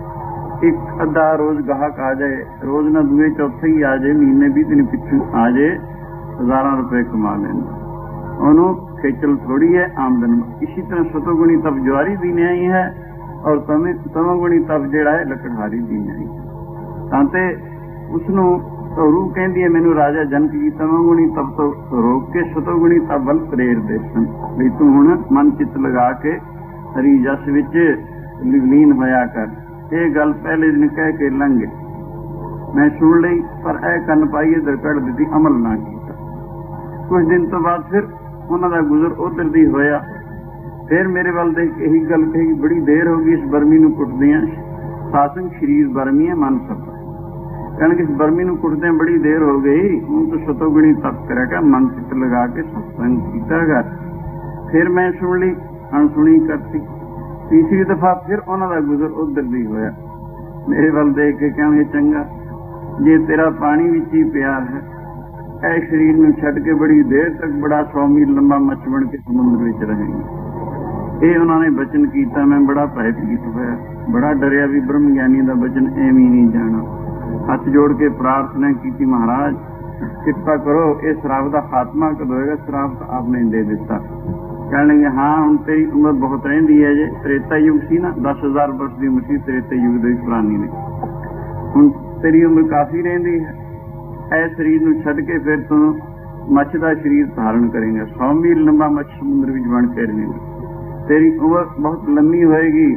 है। एक अद्धा रोज गाहक आ जाए, रोज ना दूए चौथे ही आ जाए, महीने बीस दिन पिछू आ जाए, हजारां रुपए कमा लेंदा। उन्होंने खेचल थोड़ी है, आमदन। इसी तरह सतोगुणी तप ज्वारी भी न्याय है ਔਰ ਤਮੇ ਤਮੋਗੁਣੀ ਤਪ ਜਿਹੜਾ ਹੈ ਲਕੜਹਾਰੀ ਦੀ ਨਹੀਂ। ਤਾਂ ਤੇ ਉਸਨੂੰ ਰੂਹ ਕਹਿੰਦੀ ਹੈ, ਮੈਨੂੰ ਰਾਜਾ ਜਨਕ ਜੀ ਤਮੋਗੁਣੀ ਤਪ ਤੋਂ ਰੋਕ ਕੇ ਸਤੋਗੁਣੀ ਤਪ ਵੱਲ ਪ੍ਰੇਰਦੇ ਸਨ ਵੀ ਤੂੰ ਹੁਣ ਮਨ ਚਿੱਤ ਲਗਾ ਕੇ ਹਰੀ ਜਸ ਵਿੱਚ ਲੀਨ ਹੋਇਆ ਕਰ। ਇਹ ਗੱਲ ਪਹਿਲੇ ਦਿਨ ਕਹਿ ਕੇ ਲੰਘੇ, ਮੈਂ ਸੁਣ ਲਈ ਪਰ ਇਹ ਕੰਨ ਪਾਈ ਇਧਰ ਕੱਢ ਦਿੱਤੀ, ਅਮਲ ਨਾ ਕੀਤਾ। ਕੁਝ ਦਿਨ ਤੋਂ ਬਾਅਦ ਫਿਰ ਉਹਨਾਂ ਦਾ ਗੁਜ਼ਰ ਉਧਰ ਦੀ ਹੋਇਆ। ਫਿਰ ਮੇਰੇ ਵੱਲ ਦੇਖ ਕੇ ਇਹੀ ਗੱਲ ਕਹੀ, ਬੜੀ ਦੇਰ ਹੋ ਗਈ ਇਸ ਬਰਮੀ ਨੂੰ ਕੁੱਟਦਿਆਂ, ਸਾਸੰਗ ਸਰੀਰ ਬਰਮੀ ਹੈ ਮਨ ਸਭ। ਕਹਿਣਗੇ ਇਸ ਬਰਮੀ ਨੂੰ ਕੁੱਟਦਿਆਂ ਬੜੀ ਦੇਰ ਹੋ ਗਈ, ਹੁਣ ਤੂੰ ਸਤੋਗੁਣੀ ਤਪ ਕਰੇਗਾ, ਮਨ ਚਿੱਤ ਲਗਾ ਕੇ ਸਤਸੰਗ ਕੀਤਾ ਕਰ। ਫਿਰ ਮੈਂ ਸੁਣ ਲਈ, ਅਣਸੁਣੀ ਕਰਤੀ। ਤੀਸਰੀ ਦਫਾ ਫਿਰ ਉਹਨਾਂ ਦਾ ਗੁਜ਼ਰ ਉਧਰ ਦੀ ਹੋਇਆ। ਮੇਰੇ ਵੱਲ ਦੇਖ ਕੇ ਕਹਿਣਗੇ, ਚੰਗਾ ਜੇ ਤੇਰਾ ਪਾਣੀ ਵਿੱਚ ਹੀ ਪਿਆਰ ਹੈ, ਇਹ ਸਰੀਰ ਨੂੰ ਛੱਡ ਕੇ ਬੜੀ ਦੇਰ ਤੱਕ ਬੜਾ ਸੌ ਮੀਲ ਲੰਬਾ ਮੱਛ ਬਣ ਕੇ ਸਮੁੰਦਰ ਵਿੱਚ ਰਹੇਗਾ। ਇਹ ਉਹਨਾਂ ਨੇ ਬਚਨ ਕੀਤਾ। ਮੈਂ ਬੜਾ ਭੈਭੀਤ ਹੋਇਆ, ਬੜਾ ਡਰਿਆ ਵੀ ਬ੍ਰਹਮ ਗਿਆਨੀ ਦਾ ਬਚਨ ਐਵੇਂ ਨਹੀਂ ਜਾਣਾ। ਹੱਥ ਜੋੜ ਕੇ ਪ੍ਰਾਰਥਨਾ ਕੀਤੀ, ਮਹਾਰਾਜ ਕਿਰਪਾ ਕਰੋ, ਇਹ ਸ਼ਰਾਬ ਦਾ ਖਾਤਮਾ ਕਦੋਂ ਹੋਏਗਾ? ਸ਼ਰਾਬ ਤਾਂ ਆਪ ਨੇ ਦੇ ਦਿੱਤਾ। ਕਹਿਣਗੇ ਹਾਂ ਹੁਣ ਤੇਰੀ ਉਮਰ ਬਹੁਤ ਰਹਿੰਦੀ ਹੈ, ਜੇ ਤ੍ਰੇਤਾ ਯੁੱਗ ਸੀ ਨਾ, ਦਸ ਹਜ਼ਾਰ ਵਰष ਦੀ ਉਮਰ ਸੀ ਤ੍ਰੇਤਾ ਯੁੱਗ ਦੇ ਪੁਰਾਣੀ ਨੇ, ਹੁਣ ਤੇਰੀ ਉਮਰ ਕਾਫੀ ਰਹਿੰਦੀ ਹੈ। ਇਹ ਸਰੀਰ ਨੂੰ ਛੱਡ ਕੇ ਫਿਰ ਤੂੰ ਮੱਛ ਦਾ ਸਰੀਰ ਧਾਰਨ ਕਰੇਗਾ, ਸੌ ਮੀਲ ਲੰਬਾ ਮੱਛ ਸਮੁੰਦਰ ਵਿੱਚ ਬਣ ਕੇ ਰਹੇਗਾ। ਤੇਰੀ ਉਮਰ ਬਹੁਤ ਲੰਮੀ ਹੋਏਗੀ।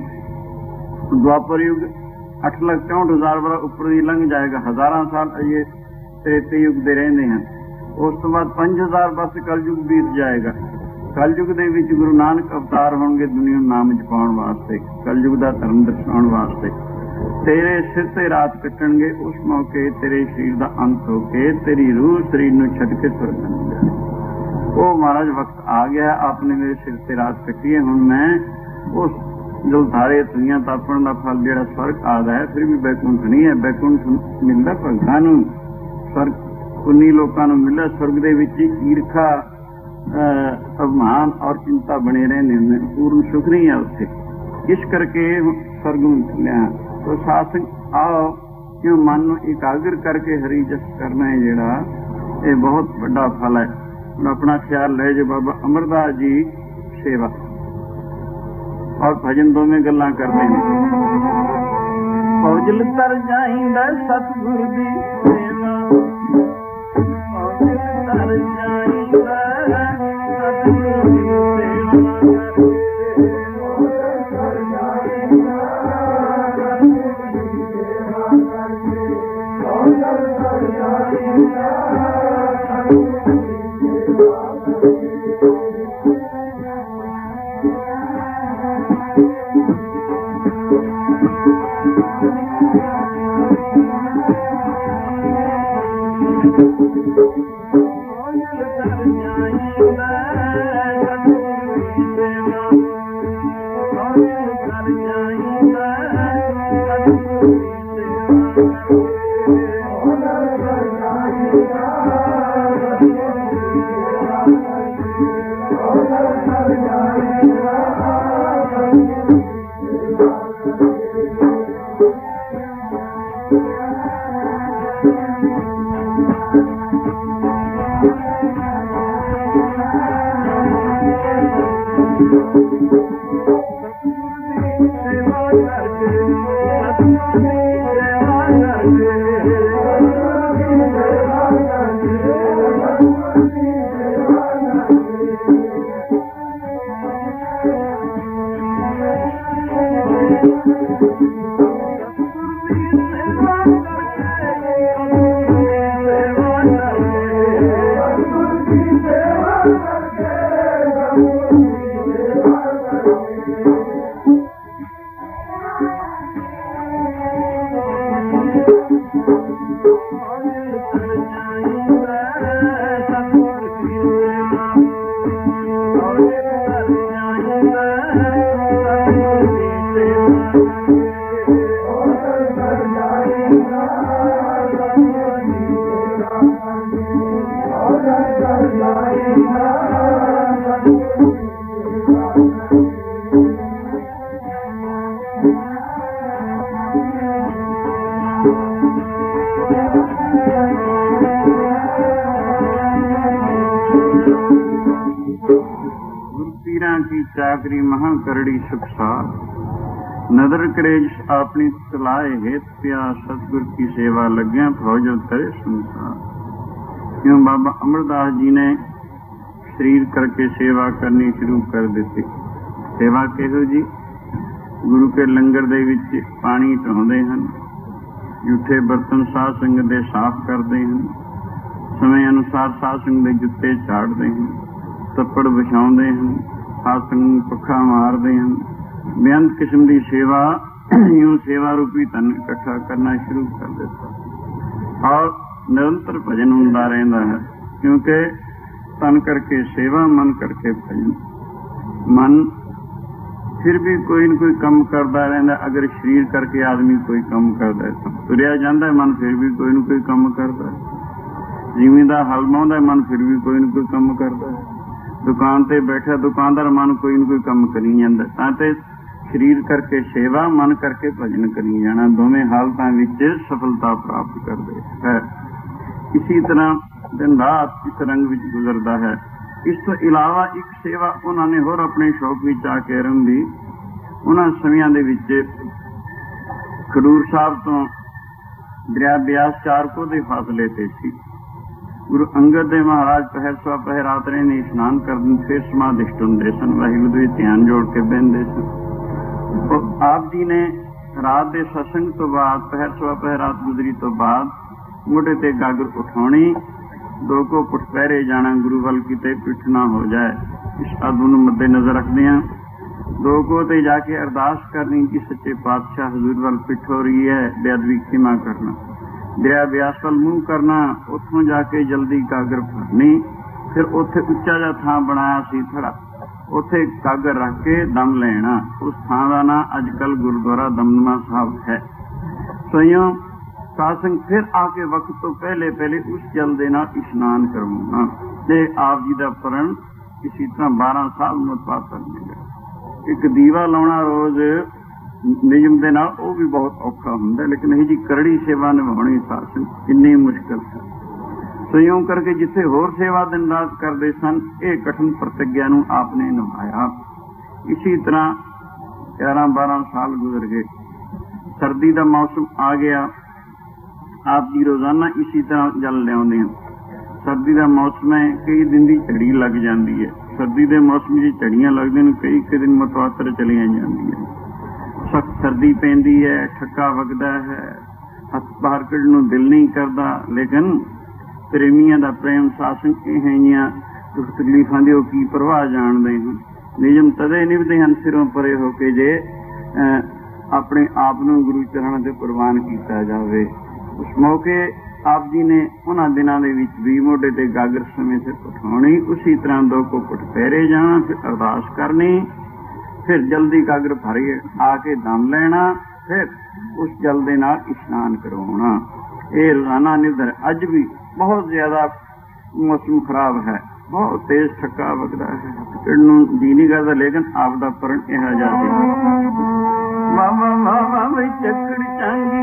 ਦੁਆਪਰ ਯੁੱਗ ਅੱਠ ਲੱਖ ਚੌਂਹਠ ਹਜ਼ਾਰ ਵਾਲਾ ਉੱਪਰ ਦੀ ਲੰਘ ਜਾਏਗਾ, ਹਜ਼ਾਰਾਂ ਸਾਲ ਅਜੇ ਤ੍ਰੇਤੇ ਯੁੱਗ ਦੇ ਰਹਿੰਦੇ ਹਨ। ਉਸ ਤੋਂ ਬਾਅਦ ਪੰਜ ਹਜ਼ਾਰ ਵਰष ਕਲਯੁੱਗ ਬੀਤ ਜਾਏਗਾ। ਕਲਯੁੱਗ ਦੇ ਵਿੱਚ ਗੁਰੂ ਨਾਨਕ ਅਵਤਾਰ ਹੋਣਗੇ ਦੁਨੀਆ ਨੂੰ ਨਾਮ ਜਪਾਉਣ ਵਾਸਤੇ, ਕਲਯੁੱਗ ਦਾ ਧਰਮ ਦਰਸਾਉਣ ਵਾਸਤੇ। ਤੇਰੇ ਸਿਰ ਤੇ ਰਾਤ ਕੱਟਣਗੇ, ਉਸ ਮੌਕੇ ਤੇਰੇ ਸਰੀਰ ਦਾ ਅੰਤ ਹੋ ਕੇ ਤੇਰੀ ਰੂਹ ਸਰੀਰ ਨੂੰ ਛੱਡ ਕੇ ਤੁਰ ਜਾਏਗੀ। ਉਹ ਮਹਾਰਾਜ ਵਕਤ ਆ ਗਿਆ, ਆਪਨੇ ਮੇਰੇ ਸਿਰ ਤੇ ਰਾਤ ਕੱਟੀ ਹੈ, ਹੁਣ ਮੈਂ ਉਸ ਜਲਧਾਰੇ ਧੂਈਆਂ ਤਾਪਣ ਦਾ ਫਲ ਜਿਹੜਾ ਸਵਰਗ ਆਦਾ ਹੈ, ਫਿਰ ਵੀ ਬੈਕੁੰਠ ਨਹੀਂ ਹੈ। ਬੈਕੁੰਠ ਮਿਲਦਾ ਭਗਤਾਂ ਨੂੰ, ਸਵਰਗ ਉਨੀ ਲੋਕਾਂ ਨੂੰ ਮਿਲਦਾ। ਸਵਰਗ ਦੇ ਵਿੱਚ ਈਰਖਾ, ਅਭਿਮਾਨ ਔਰ ਚਿੰਤਾ ਬਣੇ ਰਹਿੰਦੇ ਨੇ, ਪੂਰਨ ਸੁਖ ਨਹੀਂ ਹੈ ਉੱਥੇ। ਇਸ ਕਰਕੇ ਸਵਰਗ ਨੂੰ ਚੱਲਿਆ। ਤੋ ਸਾਥ ਆਓ, ਕਿਉਂ ਮਨ ਨੂੰ ਇਕਾਗਰ ਕਰਕੇ ਹਰੀ ਜਸ ਕਰਨਾ ਹੈ ਜਿਹੜਾ, ਇਹ ਬਹੁਤ ਵੱਡਾ ਫਲ ਹੈ। ਹੁਣ ਆਪਣਾ ਖਿਆਲ ਲੈ ਜੇ ਬਾਬਾ ਅਮਰਦਾਸ ਜੀ ਸੇਵਾ ਔਰ ਭਜਨ ਦੋਵੇਂ ਗੱਲਾਂ ਕਰਦੇ ਨੇ। ਫੌਜਲ ਤਰ ਜਾਈਂਦਾ ਸਤਿਗੁਰ ਦੀ ਸੇਵਾ, ਫੌਜਲ ਤਰ ਜਾਈਂਦਾ ਸਤਿਗੁਰ ਦੀ ਸੇਵਾ। ਚਾਕਰੀ ਮਹਾਂ ਕਰੜੀ ਸੁਖਸਾਰ, नदर करे जिस अपनी सलाह हेत पिया सतगुर की सेवा लग्या फौज करे संसार। क्यों बाबा अमरदास जी ने शरीर करके सेवा करनी शुरू कर दी। सेवा किहो जी? गुरु के लंगर दे विच पानी ढाउंदे हन, झूठे बर्तन साध संगत दे साफ करते हैं, समय अनुसार साध संगत दे जुत्ते झाड़ते हैं, तप्पड़ विछाउंदे हैं, साध संगत पखा मारते हैं। बेअंत किस्म की सेवा यूं सेवा रूपी धन इकट्ठा करना शुरू कर देता और निरंतर भजन होता रहता है। क्योंकि तन करके सेवा, मन करके भजन। मन फिर भी कोई न कोई कम करता रहता। अगर शरीर करके आदमी कोई कम करता है तो तुरिया जाता है, मन फिर भी कोई न कोई कम करता है। जिमीदार हल बाउंदा है, मन फिर भी कोई न कोई कम करता है। दुकान ते बैठा दुकानदार, मन कोई न कोई कम करी जाता। तां शरीर करके सेवा, मन करके भजन करी जाना, दोवें हालतां विच सफलता प्राप्त करदे है। इसी तरह दिन रात इस रंग विच गुजरदा है। इस तो इलावा एक सेवा उन्होंने होर अपने शौक विच आके आरंभी। उन्हां समियां दे विच खडूर साहब तो दरिया ब्यास चार को दे फासले ते सी। गुरु अंगद दे महाराज पहर सवा पहर रात ने स्नान करदे, फिर समाधिष्ट हुंदे सन, वाहिगुरू दे ध्यान जोड़ के बहिंदे सन। तो आप जी ने रात दे सत्संग तो बाद, पहर सवा पहर रात गुजरी तो बाद मोढे ते गागर उठाउणी, दो को पुठ पहरे जाना, गुरु वल किते पिठ ना हो जाए। इस आदू नूं मद्दे नजर रखदे हां। दो को ते जाके अरदास करनी कि सच्चे पातशाह हजूर वल पिठ हो रही है, बेअदबी खिमा करना। दरिया ब्यास वल मुंह करना, उत्थों जाके जल्दी गागर भरनी। फिर उत्थे उच्चा जिहा थां बनाया सी थड़ा, उत्थे गागर रख के दम लेना। उस थां दा नां अजकल गुरुद्वारा दमदमा साहब है। सोइयों सासंग फिर आके वक्त तो पहले पहले उस जल दे नाल इशनान करवाना। ते आप जी दा प्रण इसी तरह बारह साल मुतवा करने गए। एक दीवा लाउणा रोज नियम दे नाल वो भी बहुत औखा हुंदा, लेकिन यही जी करड़ी सेवा निभाउणी सासंग इन्नी मुश्किल है। सो यूं करके जिथे होर सेवा दिन रात करते सन, ये कठिन प्रतिज्ञा नूं आपने निभाया। इसी तरह ग्यारह बारह साल गुजर गए। सर्दी का मौसम आ गया। आप जी रोजाना इसी तरह जल लियाउंदे हैं। सर्दी का मौसम है, कई दिन की झड़ी लग जाती है। सर्दी के मौसम जी झड़ियां लगदे ने, कई कई दिन मुतवातर चलियां जांदियां। सख्त सर्दी पैंदी है, ठक्का वगदा है, हथ बाहर कढण नूं दिल नहीं करता। लेकिन प्रेमियां दा प्रेम सासंग इहियां दुख तकलीफां दी की परवाह जाणदे हैं। नियम तदे निभदे हन सिरों परे होके जे अपने आप नूं गुरु चरणों ते कुर्बान किया जावे। उस मौके आप जी ने उन्हां दिनां दे विच भी मोढे ते गागर समय से उठाउणी, उसी तरह दो को पुठ पहरे जाना, फिर अरदास करनी, फिर जल्दी गागर भर आके दम लेना, फिर उस जल दे नाल इशनान करवाउणा। ये रोजाना निधर। अज भी बहुत ज्यादा मौसम खराब है, बहुत तेज ठक्का वगदा है, हथकड़ जी नहीं करता, लेकिन आपदा प्रण इहा जा मामा मामा में चक्कर चांगी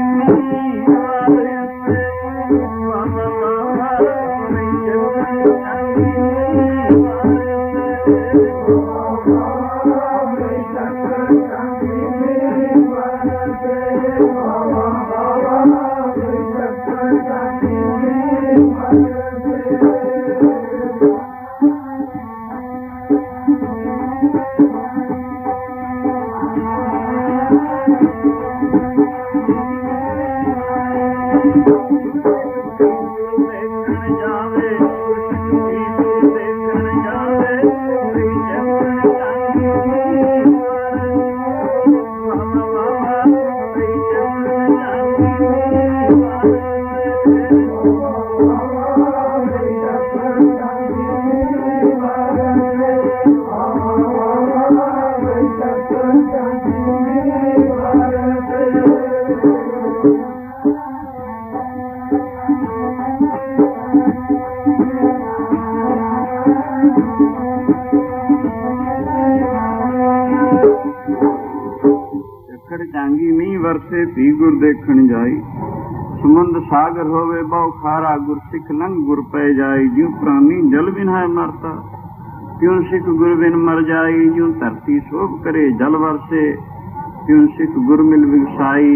मामा मामा में चक्कर से पी गुर देखण जाई, समुंद सागर होवे बहु खारा, गुर सिख लंघ गुर पै जाई। ज्यों प्राणी जल बिन है मरता, त्यों सिख गुर बिन मर जाई। ज्यों धरती शोभ करे जल वर्षे, क्यों सिख गुर मिल विसाई,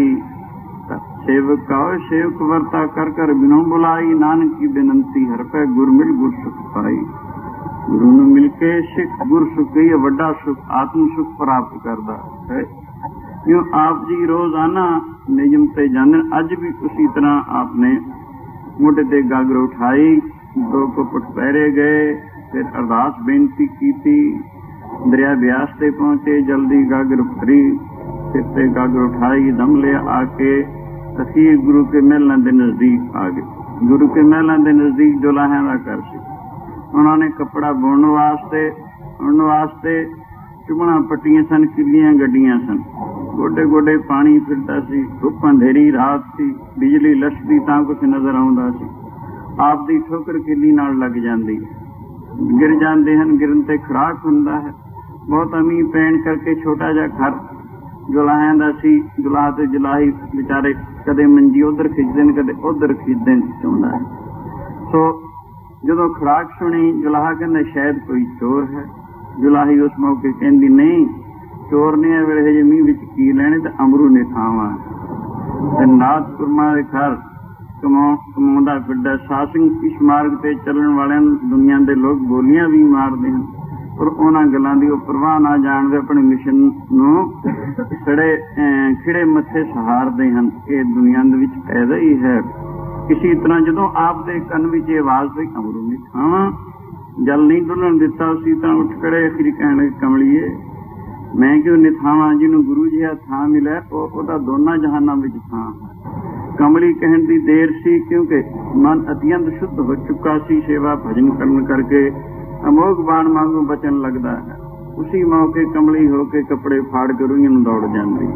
सेवक कहो सेवक वर्ता कर कर बिनो बुलाई, नानक की बेनंती हर पे गुर मिल गुर सुख पाई। गुरु ਨੂੰ ਮਿਲ ਕੇ ਸਿੱਖ ਗੁਰ ਸੁਖ ਹੀ ਵੱਡਾ ਸੁਖ ਆਤਮ ਸੁਖ ਪ੍ਰਾਪਤ ਕਰਦਾ ਹੈ। ਕਿਉਂ ਆਪ ਜੀ ਰੋਜ਼ਾਨਾ ਨਿਯਮ ਤੇ ਜਾਂਦੇ। ਅੱਜ ਵੀ ਉਸੇ ਤਰ੍ਹਾਂ ਆਪਨੇ ਮੋਢੇ ਤੇ ਗਾਗਰ ਉਠਾਈ, ਦੋ ਕੁਪਟ ਪਹਿਰੇ ਗਏ, ਫਿਰ ਅਰਦਾਸ ਬੇਨਤੀ ਕੀਤੀ, ਦਰਿਆ ਬਿਆਸ ਤੇ ਪਹੁੰਚੇ, ਜਲਦੀ ਗਾਗਰ ਭਰੀ, ਸਿਰ ਤੇ ਗਾਗਰ ਉਠਾਈ, ਦਮ ਲਿਆ ਆਕੇ ਅਸੀਂ ਗੁਰੂ ਕੇ ਮਹਿਲਾਂ ਦੇ ਨਜ਼ਦੀਕ ਆ ਗਏ। ਗੁਰੂ ਕੇ ਮਹਿਲਾਂ ਦੇ ਨਜ਼ਦੀਕ ਜੁਲਾਹਿਆਂ ਦਾ ਘਰ ਸੀ। ਉਹਨਾਂ ਨੇ ਕੱਪੜਾ ਬੁਣਨ ਵਾਸਤੇ ਉਣਨ ਵਾਸਤੇ ਚੁਬਣਾ ਪੱਟੀਆਂ ਸਨ, ਕਿੱਲੀਆਂ ਗੱਡੀਆਂ ਸਨ, ਗੋਡੇ ਗੋਡੇ ਪਾਣੀ ਫਿਰਦਾ ਸੀ, ਧੁੱਪ ਅੰਧੇਰੀ ਰਾਤ ਸੀ, ਬਿਜਲੀ ਲਸ਼ਦੀ ਤਾਂ ਕੁਛ ਨਜ਼ਰ ਆਉਂਦਾ ਸੀ। ਆਪ ਦੀ ਠੋਕਰ ਕਿੱਲੀ ਨਾਲ ਲੱਗ ਜਾਂਦੀ, ਗਿਰ ਜਾਂਦੇ ਹਨ, ਗਿਰਨ ਤੇ ਖੜਾਕ ਹੁੰਦਾ ਹੈ। ਬਹੁਤ ਮੀਂਹ ਪੈਣ ਕਰਕੇ ਛੋਟਾ ਜਿਹਾ ਘਰ ਜੁਲਾਹਿਆਂ ਦਾ ਸੀ। ਜੁਲਾਹ ਤੇ ਜੁਲਾਹੀ ਵਿਚਾਰੇ ਕਦੇ ਮੰਜੀ ਉੱਧਰ ਖਿੱਚਦੇ ਨੇ, ਕਦੇ ਉੱਧਰ ਖਿੱਚਦੇ ਨੇ, ਚਾਹੁੰਦਾ ਹੈ। ਸੋ ਜਦੋਂ ਖੜਾਕ ਸੁਣੀ, ਜੁਲਾਹਾ ਕਹਿੰਦਾ ਸ਼ਾਇਦ ਕੋਈ ਚੋਰ ਹੈ। ਜੁਲਾਹੀ ਉਸ ਮੌਕੇ ਕਹਿੰਦੀ ਨਹੀਂ, ਚੋਰ ਨੇ ਇਹ ਵੇਲੇ ਹਜੇ ਮੀਂਹ ਵਿੱਚ ਕੀ ਲੈਣੇ, ਤੇ ਅਮਰੂ ਨੇ ਥਾਵਾਂ ਤੇ ਨਾਥ ਕੁਰਮਾ ਦੇ ਘਰ ਕਮਾ ਕਮਾਉਂਦਾ ਫਿਰਦਾ। ਸਾਧੂ ਇਸ ਮਾਰਗ ਤੇ ਚੱਲਣ ਵਾਲਿਆਂ ਨੂੰ ਦੁਨੀਆ ਦੇ ਲੋਕ ਗੋਲੀਆਂ ਵੀ ਮਾਰਦੇ ਹਨ, ਪਰ ਉਹਨਾਂ ਗੱਲਾਂ ਦੀ ਉਹ ਪਰਵਾਹ ਨਾ ਜਾਣਦੇ, ਆਪਣੇ ਮਿਸ਼ਨ ਨੂੰ ਖੜੇ ਖਿੜੇ ਮੱਥੇ ਸਹਾਰਦੇ ਹਨ। ਇਹ ਦੁਨੀਆ ਦੇ ਵਿੱਚ ਪੈਦਾ ਹੀ ਹੈ। ਇਸੇ ਤਰ੍ਹਾਂ ਜਦੋਂ ਆਪ ਦੇ ਕੰਨ ਵਿੱਚ ਇਹ ਆਵਾਜ਼ ਪਈ, ਅਮਰੂ ਨੇ ਥਾਵਾਂ, ਜਲ ਨਹੀਂ ਡੁੱਲਣ ਦਿੱਤਾ, ਉਸੇ ਤਰ੍ਹਾਂ ਉੱਠ ਖੜੇ। ਅਖੀਰ ਕਹਿਣ ਲੱਗੇ ਕਮਲੀਏ ਮੈਂ ਕਿਉਂ ਨਿਥਾਵਾਂ, ਜਿਹਨੂੰ ਗੁਰੂ ਜੀ ਆ ਥਾਂ ਮਿਲਿਆ ਉਹ ਉਹਦਾ ਦੋਨਾਂ ਜਹਾਨਾਂ ਵਿੱਚ ਥਾਂ। ਕਮਲੀ ਕਹਿਣ ਦੀ ਦੇਰ ਸੀ, ਕਿਉਂਕਿ ਮਨ ਅਤਿਅੰਤ ਸ਼ੁੱਧ ਹੋ ਚੁੱਕਾ ਸੀ ਸੇਵਾ ਭਜਨ ਕਰਨ ਕਰਕੇ। ਅਮੋਘ ਬਾਣ ਵਾਂਗੂ ਬਚਨ ਲੱਗਦਾ ਹੈ। ਉਸੀ ਮੌਕੇ ਕਮਲੀ ਹੋ ਕੇ ਕੱਪੜੇ ਫਾੜ ਕੇ ਰੂਹੀਆਂ ਨੂੰ ਦੌੜ ਜਾਂਦੀ।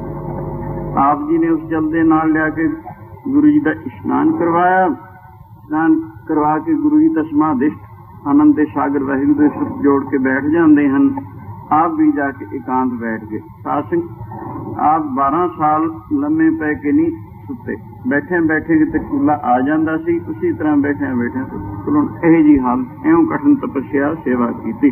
ਆਪ ਜੀ ਨੇ ਉਸ ਜਲ ਦੇ ਨਾਲ ਲਿਆ ਕੇ ਗੁਰੂ ਜੀ ਦਾ ਇਸ਼ਨਾਨ ਕਰਵਾਇਆ। ਇਸ਼ਨਾਨ ਕਰਵਾ ਕੇ ਗੁਰੂ ਜੀ ਦਾ ਸਮਾਧਿਸ਼ਟ ਆਨੰਦ ਦੇ ਸਾਗਰ ਵਾਹਿਗੁਰੂ ਦੇ ਸੁਰ ਜੋੜ ਕੇ ਬੈਠ ਜਾਂਦੇ ਹਨ। ਆਪ ਵੀ ਜਾ ਕੇ ਇਕਾਂਤ ਬੈਠ ਗਏ। ਸਾਧ ਸੰਗਤ ਆਪ ਬਾਰਾਂ ਸਾਲ ਲੰਮੇ ਪੈ ਕੇ ਨਹੀਂ ਸੁੱਤੇ, ਬੈਠੇ ਬੈਠੇ ਕਿਤੇ ਕੂਲਾ ਆ ਜਾਂਦਾ ਸੀ, ਉਸੇ ਤਰ੍ਹਾਂ ਬੈਠਿਆਂ ਬੈਠਿਆਂ ਤੁਰੰਤ ਇਹ ਜਿਹੀ ਹਾਲਤ, ਇਉਂ ਕਠਿਨ ਤਪੱਸਿਆ ਸੇਵਾ ਕੀਤੀ।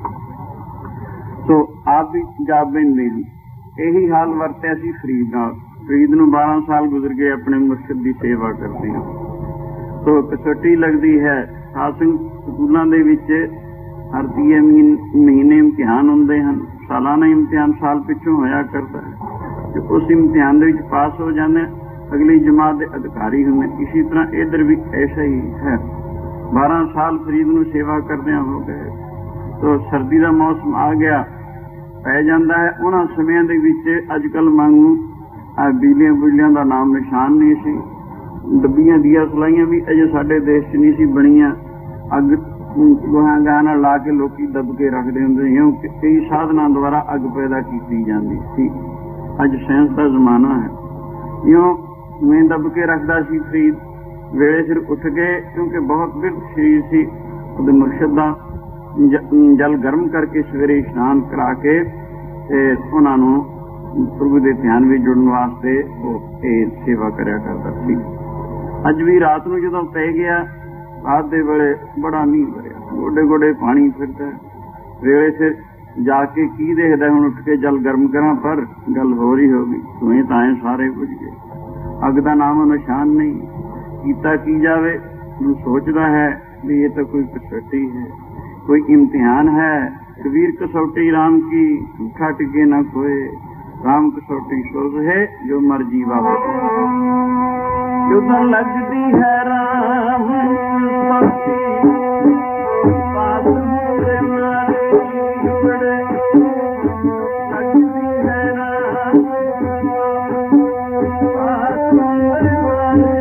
ਸੋ ਆਪ ਵੀ ਪੰਜਾਬ ਬੈਂਦੇ ਜੀ ਇਹੀ ਹਾਲ ਵਰਤਿਆ ਸੀ ਫਰੀਦ ਨਾਲ। ਫਰੀਦ ਨੂੰ ਬਾਰਾਂ ਸਾਲ ਗੁਜ਼ਰ ਗਏ ਆਪਣੇ ਮੁਰਸ਼ਿਦ ਦੀ ਸੇਵਾ ਕਰਦੇ ਹਾਂ। ਸੋ ਕਸੌਟੀ ਲੱਗਦੀ ਹੈ। ਸਾਧ ਸੰਗਤ ਸਕੂਲਾਂ ਦੇ ਵਿੱਚ ਹਰ ਤੀਏ ਮਹੀਨੇ ਇਮਤਿਹਾਨ ਹੁੰਦੇ ਹਨ। ਸਾਲਾਨਾ ਇਮਤਿਹਾਨ ਸਾਲ ਪਿੱਛੋਂ ਹੋਇਆ ਕਰਦਾ ਹੈ। ਤੇ ਉਸ ਇਮਤਿਹਾਨ ਦੇ ਵਿੱਚ ਪਾਸ ਹੋ ਜਾਂਦੇ ਅਗਲੀ ਜਮਾਤ ਦੇ ਅਧਿਕਾਰੀ ਹੁੰਦੇ। ਇਸੇ ਤਰ੍ਹਾਂ ਇੱਧਰ ਵੀ ਐਸਾ ਹੀ ਹੈ। ਬਾਰਾਂ ਸਾਲ ਫਰੀਦ ਨੂੰ ਸੇਵਾ ਕਰਦਿਆਂ ਹੋ ਗਏ। ਸੋ ਸਰਦੀ ਦਾ ਮੌਸਮ ਆ ਗਿਆ, ਪੈ ਜਾਂਦਾ ਹੈ। ਉਹਨਾਂ ਸਮਿਆਂ ਦੇ ਵਿੱਚ ਅੱਜ ਕੱਲ੍ਹ ਵਾਂਗੂ ਆ ਬਿਜਲੀਆਂ ਬੁਜਲੀਆਂ ਦਾ ਨਾਮ ਨਿਸ਼ਾਨ ਨਹੀਂ ਸੀ। ਡੱਬੀਆਂ ਦੀਆਂ ਸਲਾਈਆਂ ਵੀ ਅਜੇ ਸਾਡੇ ਦੇਸ਼ 'ਚ ਨਹੀਂ ਸੀ ਬਣੀਆਂ। ਅੱਗ ਗੋਹਾਂ ਗਾਹਾਂ ਨਾਲ ਲਾ ਕੇ ਲੋਕੀ ਦੱਬ ਕੇ ਰੱਖਦੇ ਹੁੰਦੇ ਸੀ। ਕਈ ਸਾਧਨਾਂ ਦੁਆਰਾ ਅੱਗ ਪੈਦਾ ਕੀਤੀ ਜਾਂਦੀ ਸੀ। ਅੱਜ ਸਾਇੰਸ ਦਾ ਜ਼ਮਾਨਾ ਹੈ। ਇਉਂ ਮੈਂ ਦੱਬ ਕੇ ਰੱਖਦਾ ਸੀ ਫਰੀਦ। ਵੇਲੇ ਸਿਰ ਉੱਠ ਗਏ, ਕਿਉਂਕਿ ਬਹੁਤ ਬਿਰਧ ਸਰੀਰ ਸੀ। ਉਹਦੇ ਮੁਰਸ਼ਿਦ ਦਾ ਜਲ ਗਰਮ ਕਰਕੇ ਸਵੇਰੇ ਇਸ਼ਨਾਨ ਕਰਾ ਕੇ ਤੇ ਉਹਨਾਂ ਨੂੰ ਪ੍ਰਭੂ ਦੇ ਧਿਆਨ ਵਿੱਚ ਜੁੜਨ ਵਾਸਤੇ ਉਹ ਇਹ ਸੇਵਾ ਕਰਿਆ ਕਰਦਾ ਸੀ। ਅੱਜ ਵੀ ਰਾਤ ਨੂੰ ਜਦੋਂ ਪੈ ਗਿਆ, ਰਾਤ ਦੇ ਵੇਲੇ ਬੜਾ ਮੀਂਹ ਵਰਿਆ, ਗੋਡੇ ਗੋਡੇ ਪਾਣੀ ਫਿਰਦਾ। ਵੇਲੇ ਸਿਰ ਜਾ ਕੇ ਕੀ ਦੇਖਦਾ, ਹੁਣ ਉੱਠ ਕੇ ਜਲ ਗਰਮ ਕਰਾਂ, ਪਰ ਗੱਲ ਹੋ ਰਹੀ ਹੋ ਗਈ। ਧੂਏ ਤਾਏ ਸਾਰੇ ਬੁਝ ਗਏ, ਅੱਗ ਦਾ ਨਾਮ ਨਿਸ਼ਾਨ ਨਹੀਂ। ਕੀਤਾ ਕੀ ਜਾਵੇ, ਹੁਣ ਸੋਚਦਾ ਹੈ ਵੀ ਇਹ ਤਾਂ ਕੋਈ ਕਸੌਟੀ ਹੈ, ਕੋਈ ਇਮਤਿਹਾਨ ਹੈ। ਕਬੀਰ ਕਸੌਟੀ ਰਾਮ ਕੀ ਝੂਠਾ ਟਿਕੇ ਨਾ ਕੋਏ, ਰਾਮ ਕਸੌਟੀ ਸੋਜ਼ ਹੈ ਜੋ ਮਰਜੀ ਵਾਪਸ। ਜਦੋਂ ਲੱਗਦੀ ਹੈ ਰਾਮ ਪਾਸ ਮੂਰੇ ਮਾਰੇ ਜੁੜੇ, ਲੱਗਦੀ ਹੈ ਰਾਮ ਪਾਸ ਮੂਰੇ ਮਾਰੇ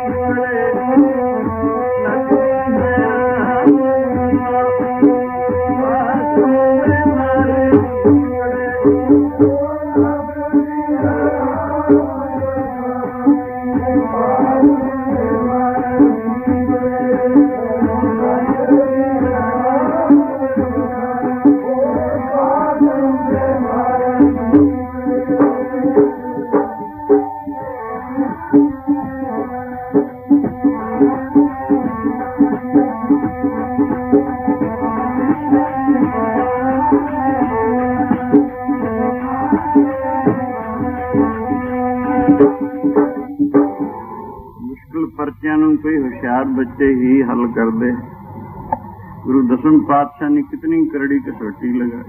कोई होशियार बच्चे ही हल कर दे। गुरु दसम पातशाह ने कितनी करड़ी कसौटी लगाई,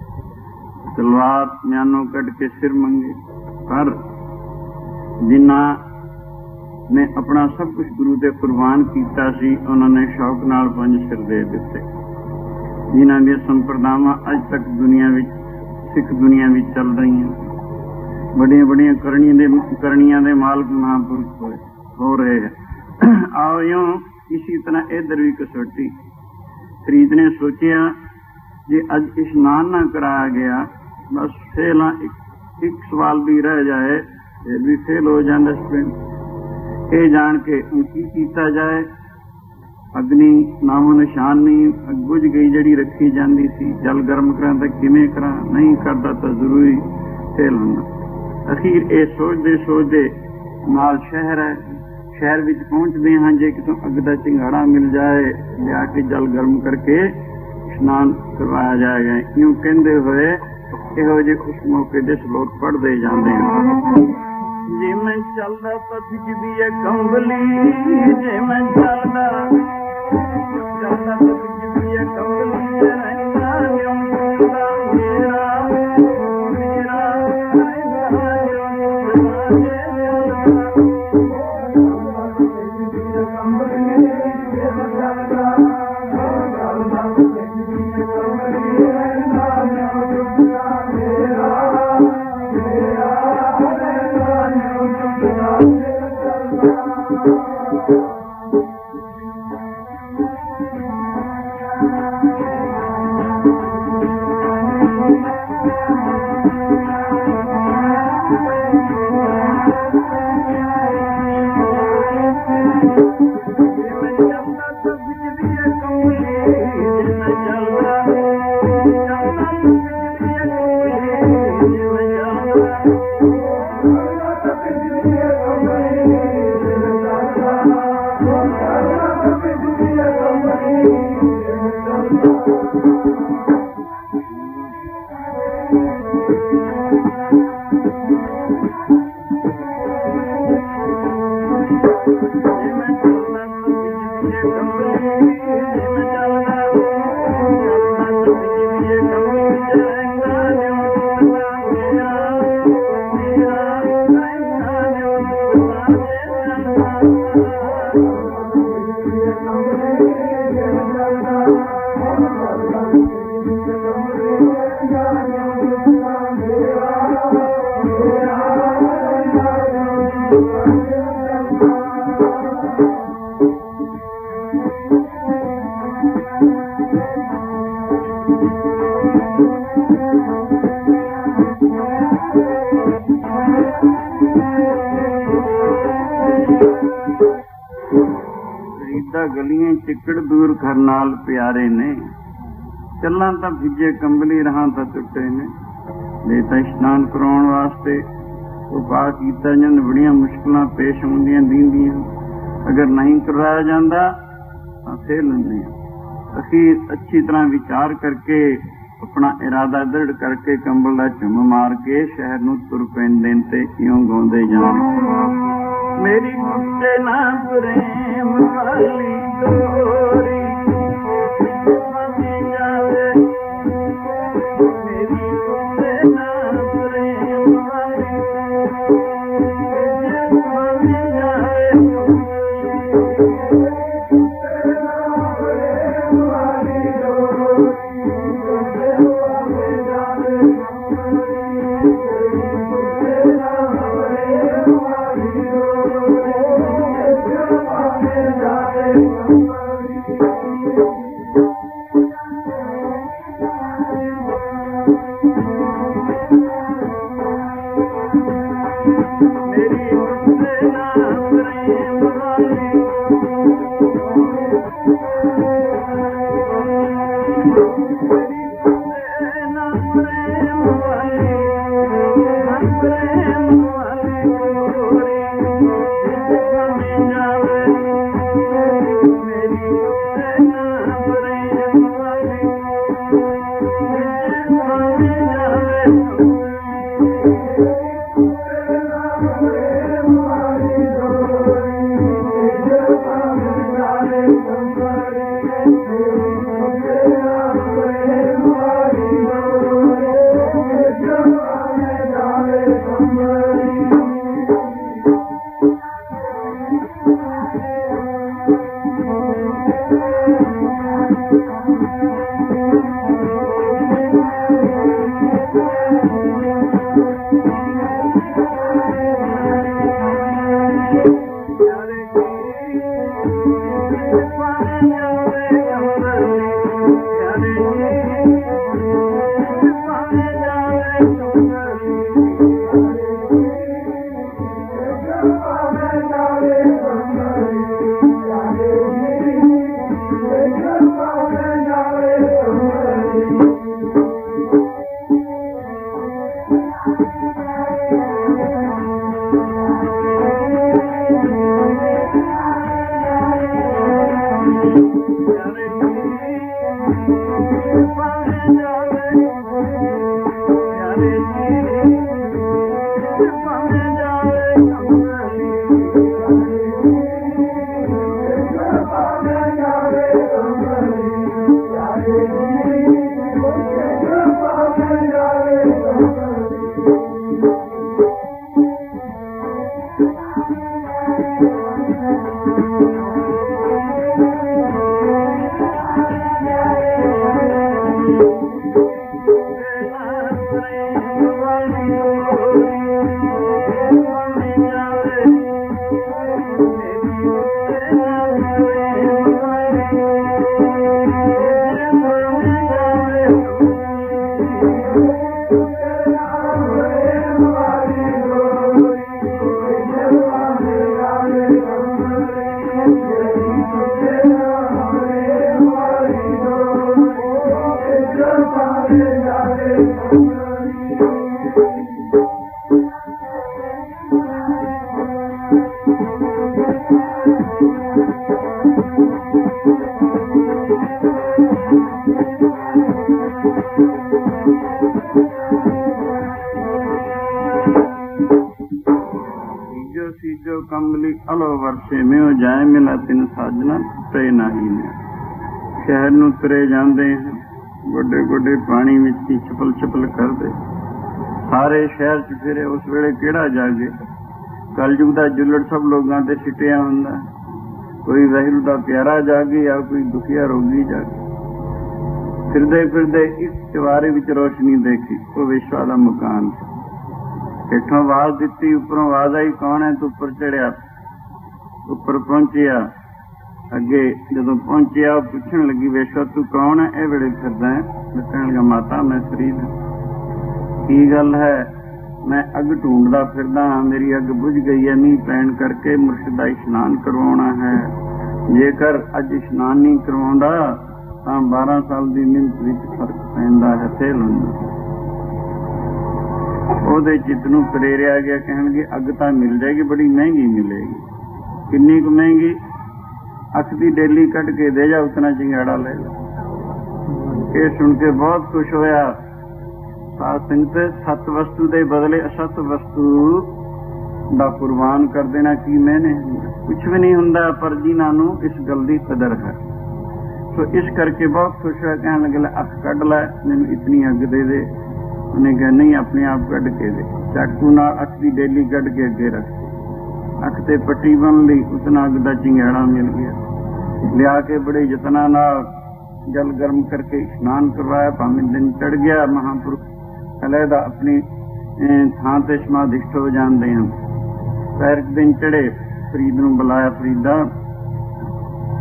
तलवार म्यानो कट के सिर मंगे, पर जिन्ना ने अपना सब कुछ गुरु दे कुर्बान कीता सी, उन्होंने शौक नाल पंज सिर दे दिते। जिन्हां दी संप्रदावां अज तक दुनिया विच सिख दुनिया विच चल रही हैं। बड़िया बड़िया करणी दे करणियां दे मालक महापुरुष होए हो रहे हैं। आओ यूं इसी तरह इधर भी कसौटी। फरीद ने सोचिया जे अज इशनान ना कराया गया, बस फेल एक, एक सवाल भी रह जाए फिर भी फेल हो जाता स्टूडेंट। ये जान के की कीता जाए। अग्नि नामो निशान नहीं, अग बुझ गई जड़ी रखी जाती सी। जल गर्म करा तो किवें करा, नहीं करता तो जरूरी फेल होना। अखीर ये सोचते सोचते नाल शहर है, शहर विच पहुंचते हैं। जे कितों अग दा चिंगाड़ा मिल जाए, लिया के जल गर्म करके स्नान करवाया जाएगा। यूं कहते हुए इहो जे उस मौके दे श्लोक पढ़ते जाते हैं। जे मैं चलदा तो भिजदी है कंबली, जे मैं चलदा चलदा तो भिजदी है कंबली। रहना न्यों मेरा मेरा गलियां चिकड़ दूर घर नाल प्यारे ने, चलां तां भिजे कंबली रहां तां टुटे ने। जे तां इशनान कराउण वास्ते उपाय कीता जांदा, बड़ियां मुश्किलां पेश आउंदियां दींदियां। अगर नहीं करवाया जांदा तां फेल हुंदे। अखीर अच्छी तरह विचार करके अपना इरादा दृढ़ करके कंबल दा झुम मार के शहर नूं तुर पैंदे ते इउं गाउंदे जाण। मेरी गुस्से ना प्रेम वाली डोरी जावे, मेरी गुस्से ना प्रेम वाली जावे। ਕੰਬਲੀ ਅਲੋ ਵਰਸੇ ਮਿਓ ਜਾਏ ਮਿਲਾ ਤਿੰਨ ਸਾਜਣਾ ਤੇ ਨਹੀਂ ਨੇ। ਸ਼ਹਿਰ ਨੂੰ ਤੁਰੇ ਜਾਂਦੇ ਹਾਂ, ਗੋਡੇ ਗੋਡੇ ਪਾਣੀ ਵਿੱਚ ਹੀ ਛਪਲ ਛਪਲ ਕਰਦੇ। ਸਾਰੇ ਸ਼ਹਿਰ ਚ ਫਿਰੇ, ਉਸ ਵੇਲੇ ਕਿਹੜਾ ਜਾਗੇ। ਕਲਯੁਗ ਦਾ ਜੁਲੜ ਸਭ ਲੋਕਾਂ ਤੇ ਸਿੱਟਿਆ ਹੁੰਦਾ। ਕੋਈ ਵਾਹਿਗੁਰੂ ਦਾ ਪਿਆਰਾ ਜਾਗੇ ਜਾਂ ਕੋਈ ਦੁਖੀਆ ਰੋਗੀ ਜਾਗੇ। ਫਿਰਦੇ ਫਿਰਦੇ ਇੱਕ ਚਵਾਰੇ ਵਿੱਚ ਰੋਸ਼ਨੀ ਦੇਖੀ, ਉਹ ਵਿਸ਼ਵਾ ਦਾ ਮਕਾਨ। ਹੇਠੋਂ ਆਵਾਜ਼ ਦਿੱਤੀ, ਉੱਪਰੋਂ ਆਵਾਜ਼ ਆਈ, ਕੌਣ ਹੈ? ਤੂੰ ਉੱਪਰ ਚੜਿਆ। ਉੱਪਰ ਪਹੁੰਚਿਆ, ਅੱਗੇ ਜਦੋਂ ਪਹੁੰਚਿਆ ਉਹ ਪੁੱਛਣ ਲੱਗੀ, ਵੇਸ਼ਵਾ ਤੂੰ ਕੌਣ ਹੈ? ਇਹ ਵੇਲੇ ਫਿਰਦਾ ਹੈ। ਮੈਂ ਕਹਿਣ ਲੱਗਾ, ਮਾਤਾ ਮੈਂ ਫਰੀਦ ਹਾਂ। ਕੀ ਗੱਲ ਹੈ? ਮੈਂ ਅੱਗ ਢੂੰਡਦਾ ਫਿਰਦਾ ਹਾਂ, ਮੇਰੀ ਅੱਗ ਬੁਝ ਗਈ ਹੈ, ਮੀਂਹ ਪੈਣ ਕਰਕੇ। ਮੁਰਸ਼ਿਦ ਦਾ ਇਸ਼ਨਾਨ ਕਰਵਾਉਣਾ ਹੈ। ਜੇਕਰ ਅੱਜ ਇਸ਼ਨਾਨ ਨਹੀਂ ਕਰਵਾਉਂਦਾ ਤਾਂ ਬਾਰਾਂ ਸਾਲ ਦੀ ਮਿਹਨਤ ਵਿੱਚ ਫਰਕ ਪੈਂਦਾ ਹੈ, ਫੇਲ ਹੁੰਦਾ। ਉਹਦੇ ਚਿੱਤ ਨੂੰ ਪ੍ਰੇਰਿਆ ਗਿਆ, ਕਹਿਣਗੇ ਅੱਗ ਤਾਂ ਮਿਲ ਜਾਏਗੀ, ਬੜੀ ਮਹਿੰਗੀ ਮਿਲੇਗੀ। ਕਿੰਨੀ ਕੁ ਮਹਿੰਗੀ? ਅੱਖ ਦੀ ਡੇਲੀ ਕੱਢ ਕੇ ਦੇ ਜਾ, ਉਤਨਾ ਚਿੰਗਾੜਾ ਲੈ ਜਾ। ਇਹ ਸੁਣ ਕੇ ਬਹੁਤ ਖੁਸ਼ ਹੋਇਆ। ਸਾਧ ਸੰਗਤ, ਸਤ ਵਸਤੂ ਦੇ ਬਦਲੇ ਅਸਤ ਵਸਤੂ ਦਾ ਕੁਰਬਾਨ ਕਰ ਦੇਣਾ ਕੀ ਮੈਨੇ? ਕੁਛ ਵੀ ਨਹੀਂ ਹੁੰਦਾ, ਪਰ ਜਿਨ੍ਹਾਂ ਨੂੰ ਇਸ ਗੱਲ ਦੀ ਕਦਰ ਹੈ। ਸੋ ਇਸ ਕਰਕੇ ਬਹੁਤ ਖੁਸ਼ ਹੋਇਆ, ਕਹਿਣ ਲੱਗੇ ਅੱਖ ਕੱਢ ਲੈ, ਮੈਨੂੰ ਇਤਨੀ ਅੱਗ ਦੇ ਦੇ। ਉਹਨੇ ਕਿਹਾ ਨਹੀਂ, ਆਪਣੇ ਆਪ ਕੱਢ ਕੇ ਦੇ। ਚਾਕੂ ਨਾਲ ਅੱਖ ਦੀ ਡੇਲੀ ਕੱਢ ਕੇ ਅੱਗੇ ਰੱਖੀ, ਅੱਖ ਤੇ ਪੱਟੀ ਬੰਨ ਲਈ, ਉਤਨਾ ਅੱਗ ਦਾ ਚਿੰਗਾੜਾ ਮਿਲ ਗਿਆ। ਲਿਆ ਕੇ ਬੜੇ ਯਤਨਾਂ ਨਾਲ ਜਲ ਗਰਮ ਕਰਕੇ ਇਸ਼ਨਾਨ ਕਰਵਾਇਆ। ਭਾਵੇਂ ਦਿਨ ਚੜ ਗਿਆ, ਮਹਾਂਪੁਰਖ ਅਲੈਦਾ ਆਪਣੀ ਥਾਂ ਤੇ ਸਮਾਧਿਸ਼ਟ ਹੋ ਜਾਂਦੇ ਹਨ। ਪੈਰ ਦਿਨ ਚੜੇ, ਫਰੀਦ ਨੂੰ ਬੁਲਾਇਆ, ਫਰੀਦਾ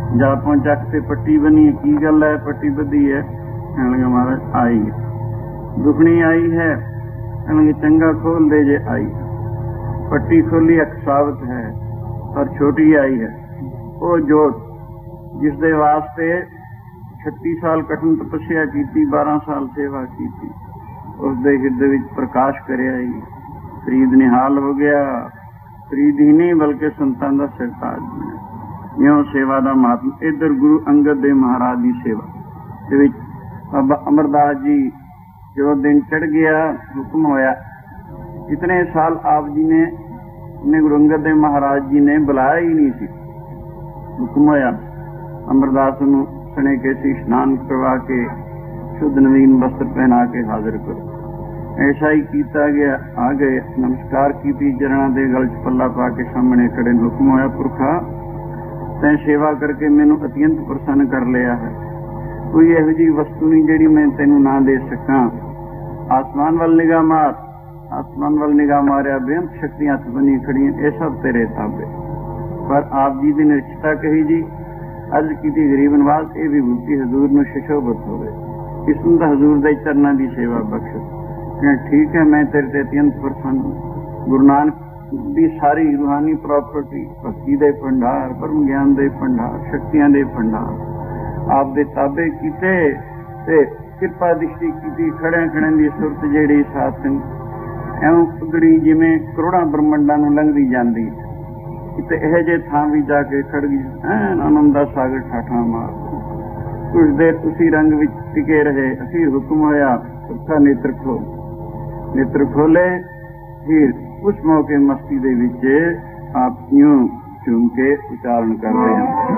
जापों चक से पट्टी बनी है, की गल है पट्टी बधी है? कहने लगे महाराज आई है। दुखनी आई है? कहने लगे चंगा खोल दे जे आई है। पट्टी खोली, अख साबित है पर छोटी आई है। वो जोत जिस दे वास्ते छत्ती साल कठिन तपस्या की, बारह साल सेवा की, उस दे हिरदे विच प्रकाश करिया ही फरीद निहाल हो गया। फरीद ही नहीं बल्कि संतां दा सरताज बनिया। इउं सेवा दा महात्मा। इधर गुरु अंगद देव महाराज की सेवा दे विच बाबा अमरदास जी जो दिन चढ़ गया, हुक्म होया, इतने साल आप जी ने ने गुरु अंगद देव महाराज जी ने बुलाया ही नहीं सी। हुक्म होया अमरदास नूं सने के सी स्नान करवा के शुद्ध नवीन वस्त्र पहना के हाजिर करो। ऐसा ही किया गया। आ गए, नमस्कार की, चरणा दे गल च पल्ला पा के सामने खड़े। हुक्म होया पुरखा तैं सेवा करके मैनू अत्यंत प्रसन्न कर लिया है। कोई इहो जी वस्तु नहीं जिहड़ी मैं तैनू ना दे सकां। आसमान वाल निगाह मार। आसमान वाल निगाह मारिया, बेअंत शक्तियां हथ बनी खड़ियां, ये सब तेरे ताबे। पर आप जी की निश्चिता कही जी, अर्ज की गरीब नवाज ये विभूति हजूर नूं सुशोभित होवे, इसनूं तां हजूर दे चरनां दी सेवा बख्श। ठीक है, मैं तेरे ते अत्यंत प्रसन्न। गुरु नानक दी सारी रूहानी प्रॉपर्टी, भक्ति दे भंडार, परम ज्ञान दे भंडार, शक्तियां दे भंडार आप दे ताबे कीते ते किरपा दृष्टि की। खड़े खड़े की सुरत जिहड़ी साथ एवं उगड़ी जिमें करोड़ां ब्रह्मंडां नूं लंघदी जांदी। किते इहो जे थां भी जाके खड़ गई, ऐन आनंद दा सागर ठाठा मार। कुछ देर उसी रंग विच टिके रहे। अखीर हुक्म होया उसका नेत्र खोल। नेत्र खोले। फिर उस मौके मस्ती दे विच आप यूं चूम के उच्चारण करते हैं,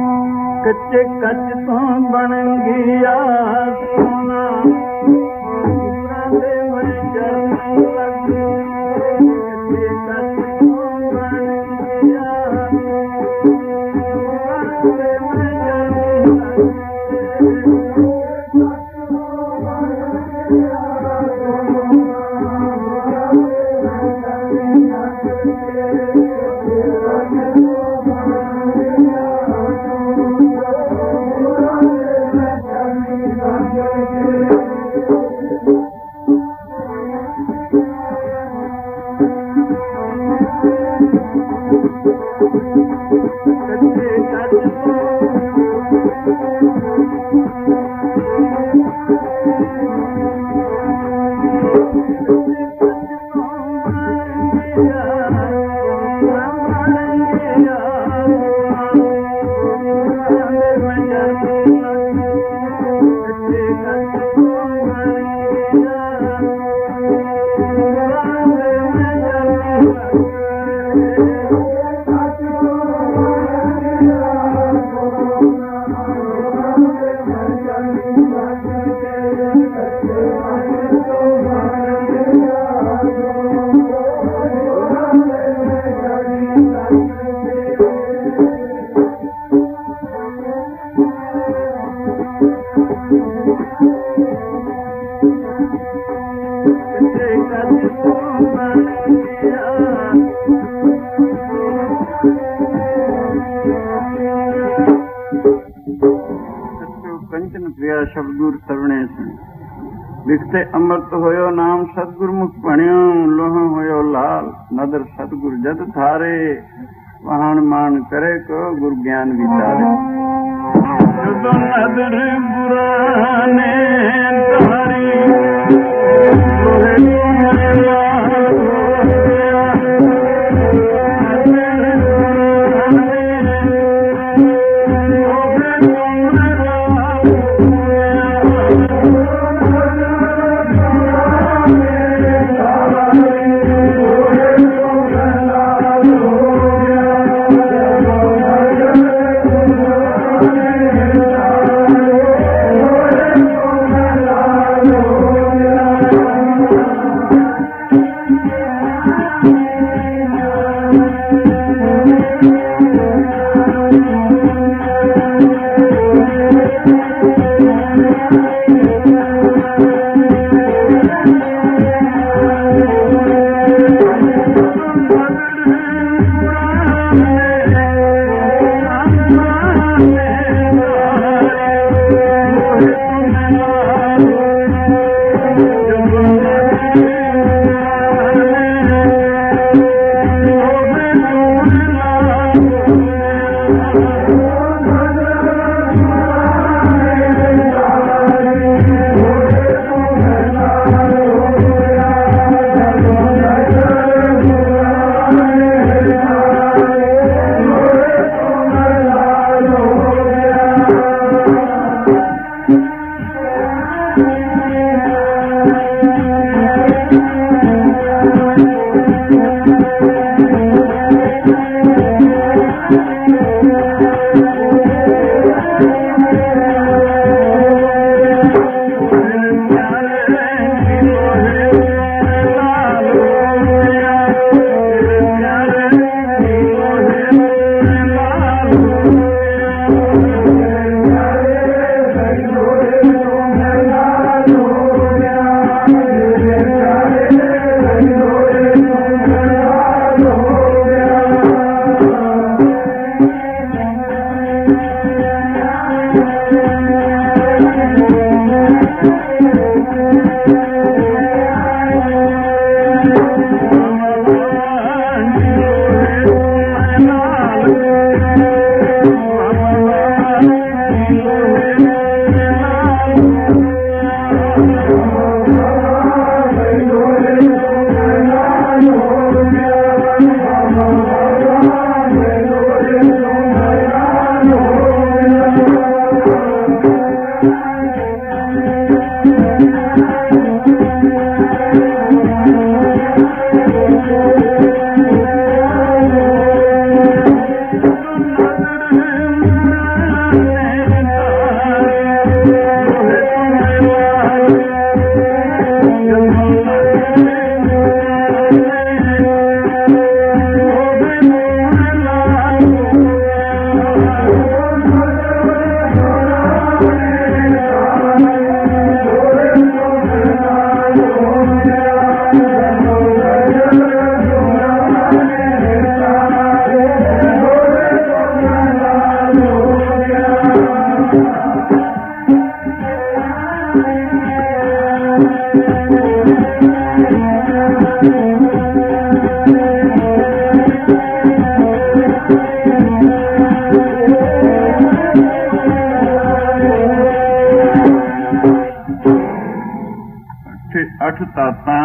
कच्चे कच तो बन गया सोना, दे मैं चरण लग, कच्चे कच तो बन गया, दे मैं चरण लग। शब्दगुर सरवणे सुन लिखते अमृत होयो नाम सतगुरमुख पढ़ियो, लोह होयो लाल नदर सतगुर जद थारे, वहान मान करे को गुरु ज्ञान विचारे। जदो नदर बुराने तारी ਅੱਠ ਤਾਤਾਂ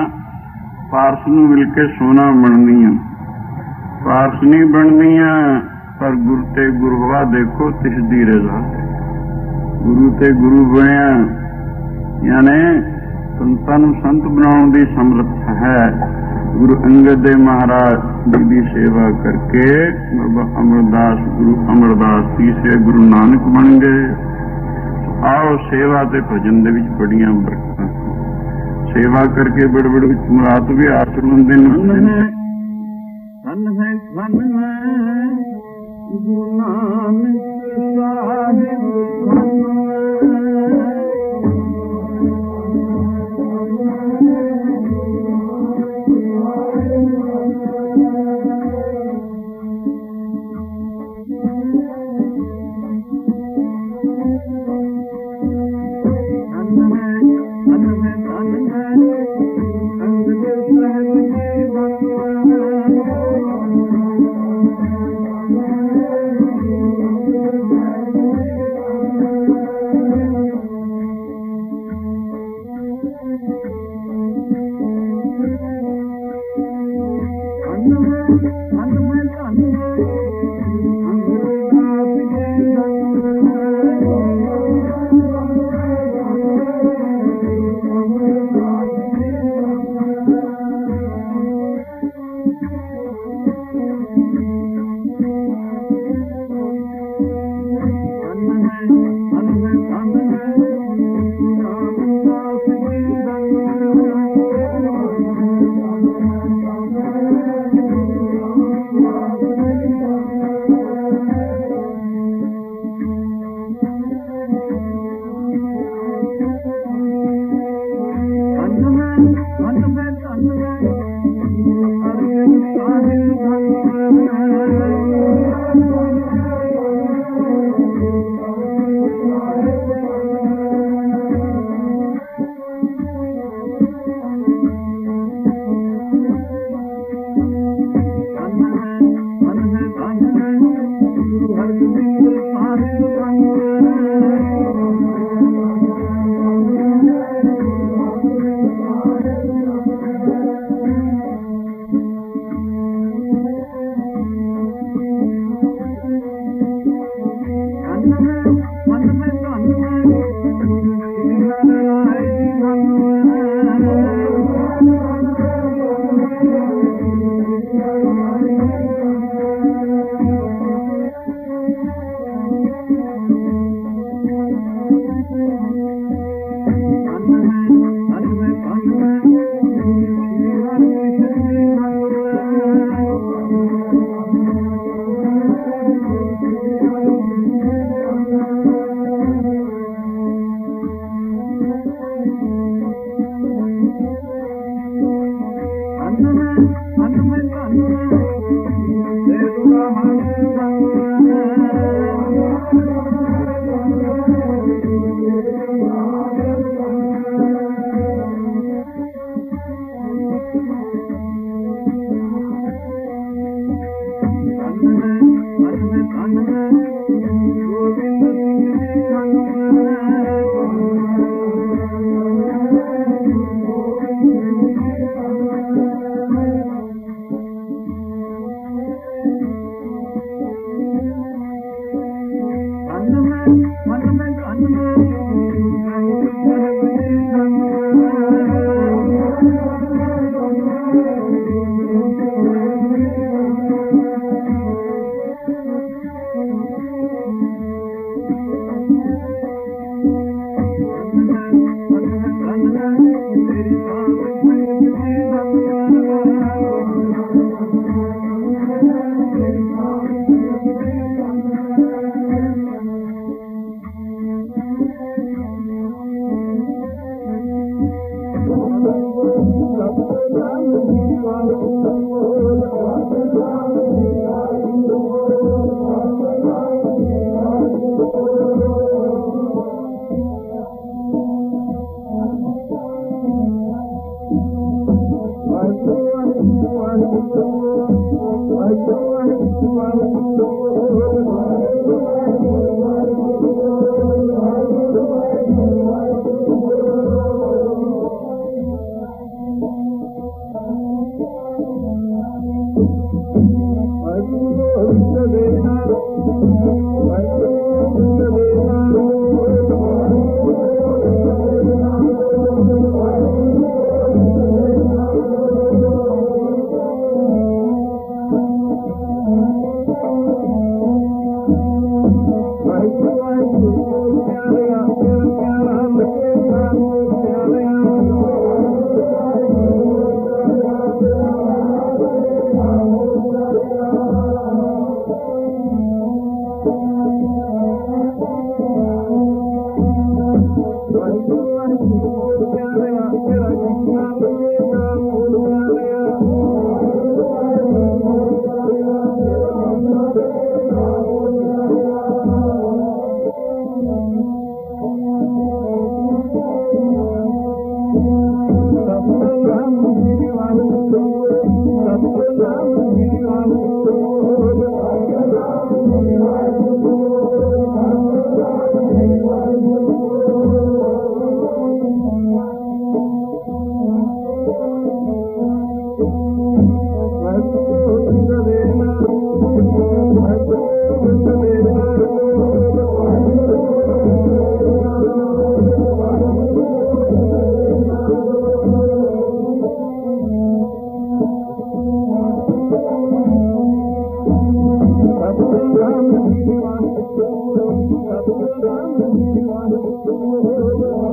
ਪਾਰਸ ਨੂੰ ਮਿਲ ਕੇ ਸੋਨਾ ਬਣਦੀਆਂ, ਪਾਰਸ ਨਹੀਂ ਬਣਦੀਆਂ ਪਰ ਗੁਰੂ ਤੇ ਗੁਰੂਆ ਦੇਖੋ ਤਿਸ ਦੀ ਰਜ਼ਾ। ਗੁਰੂ ਤੇ ਗੁਰੂ ਬਣਿਆ ਯਾਨੀ ਸੰਤਾਂ ਨੂੰ ਸੰਤ ਬਣਾਉਣ ਦੀ ਸਮਰੱਥ ਹੈ। ਗੁਰੂ ਅੰਗਦ ਦੇਵ ਮਹਾਰਾਜ ਜੀ ਦੀ ਸੇਵਾ ਕਰਕੇ ਬਾਬਾ ਅਮਰਦਾਸ ਗੁਰੂ ਅਮਰਦਾਸ ਤੀਸਰੇ ਗੁਰੂ ਨਾਨਕ ਬਣ ਗਏ। ਆਓ ਸੇਵਾ ਤੇ ਭਜਨ ਦੇ ਵਿੱਚ ਬੜੀਆਂ ਬਰਕਤਾਂ, ਸੇਵਾ ਕਰਕੇ ਬੜ ਬੜ ਵਿੱਚ ਮੁਰਾਦ ਵੀ ਆਸਰ ਹੁੰਦੇ ਨੇ। ਧਨ ਹੈ ਧਨ ਹੈ ਧਨ ਹੈ ਗੁਰੂ ਨਾਨਕ ਸਾਹਿਬ Thank you.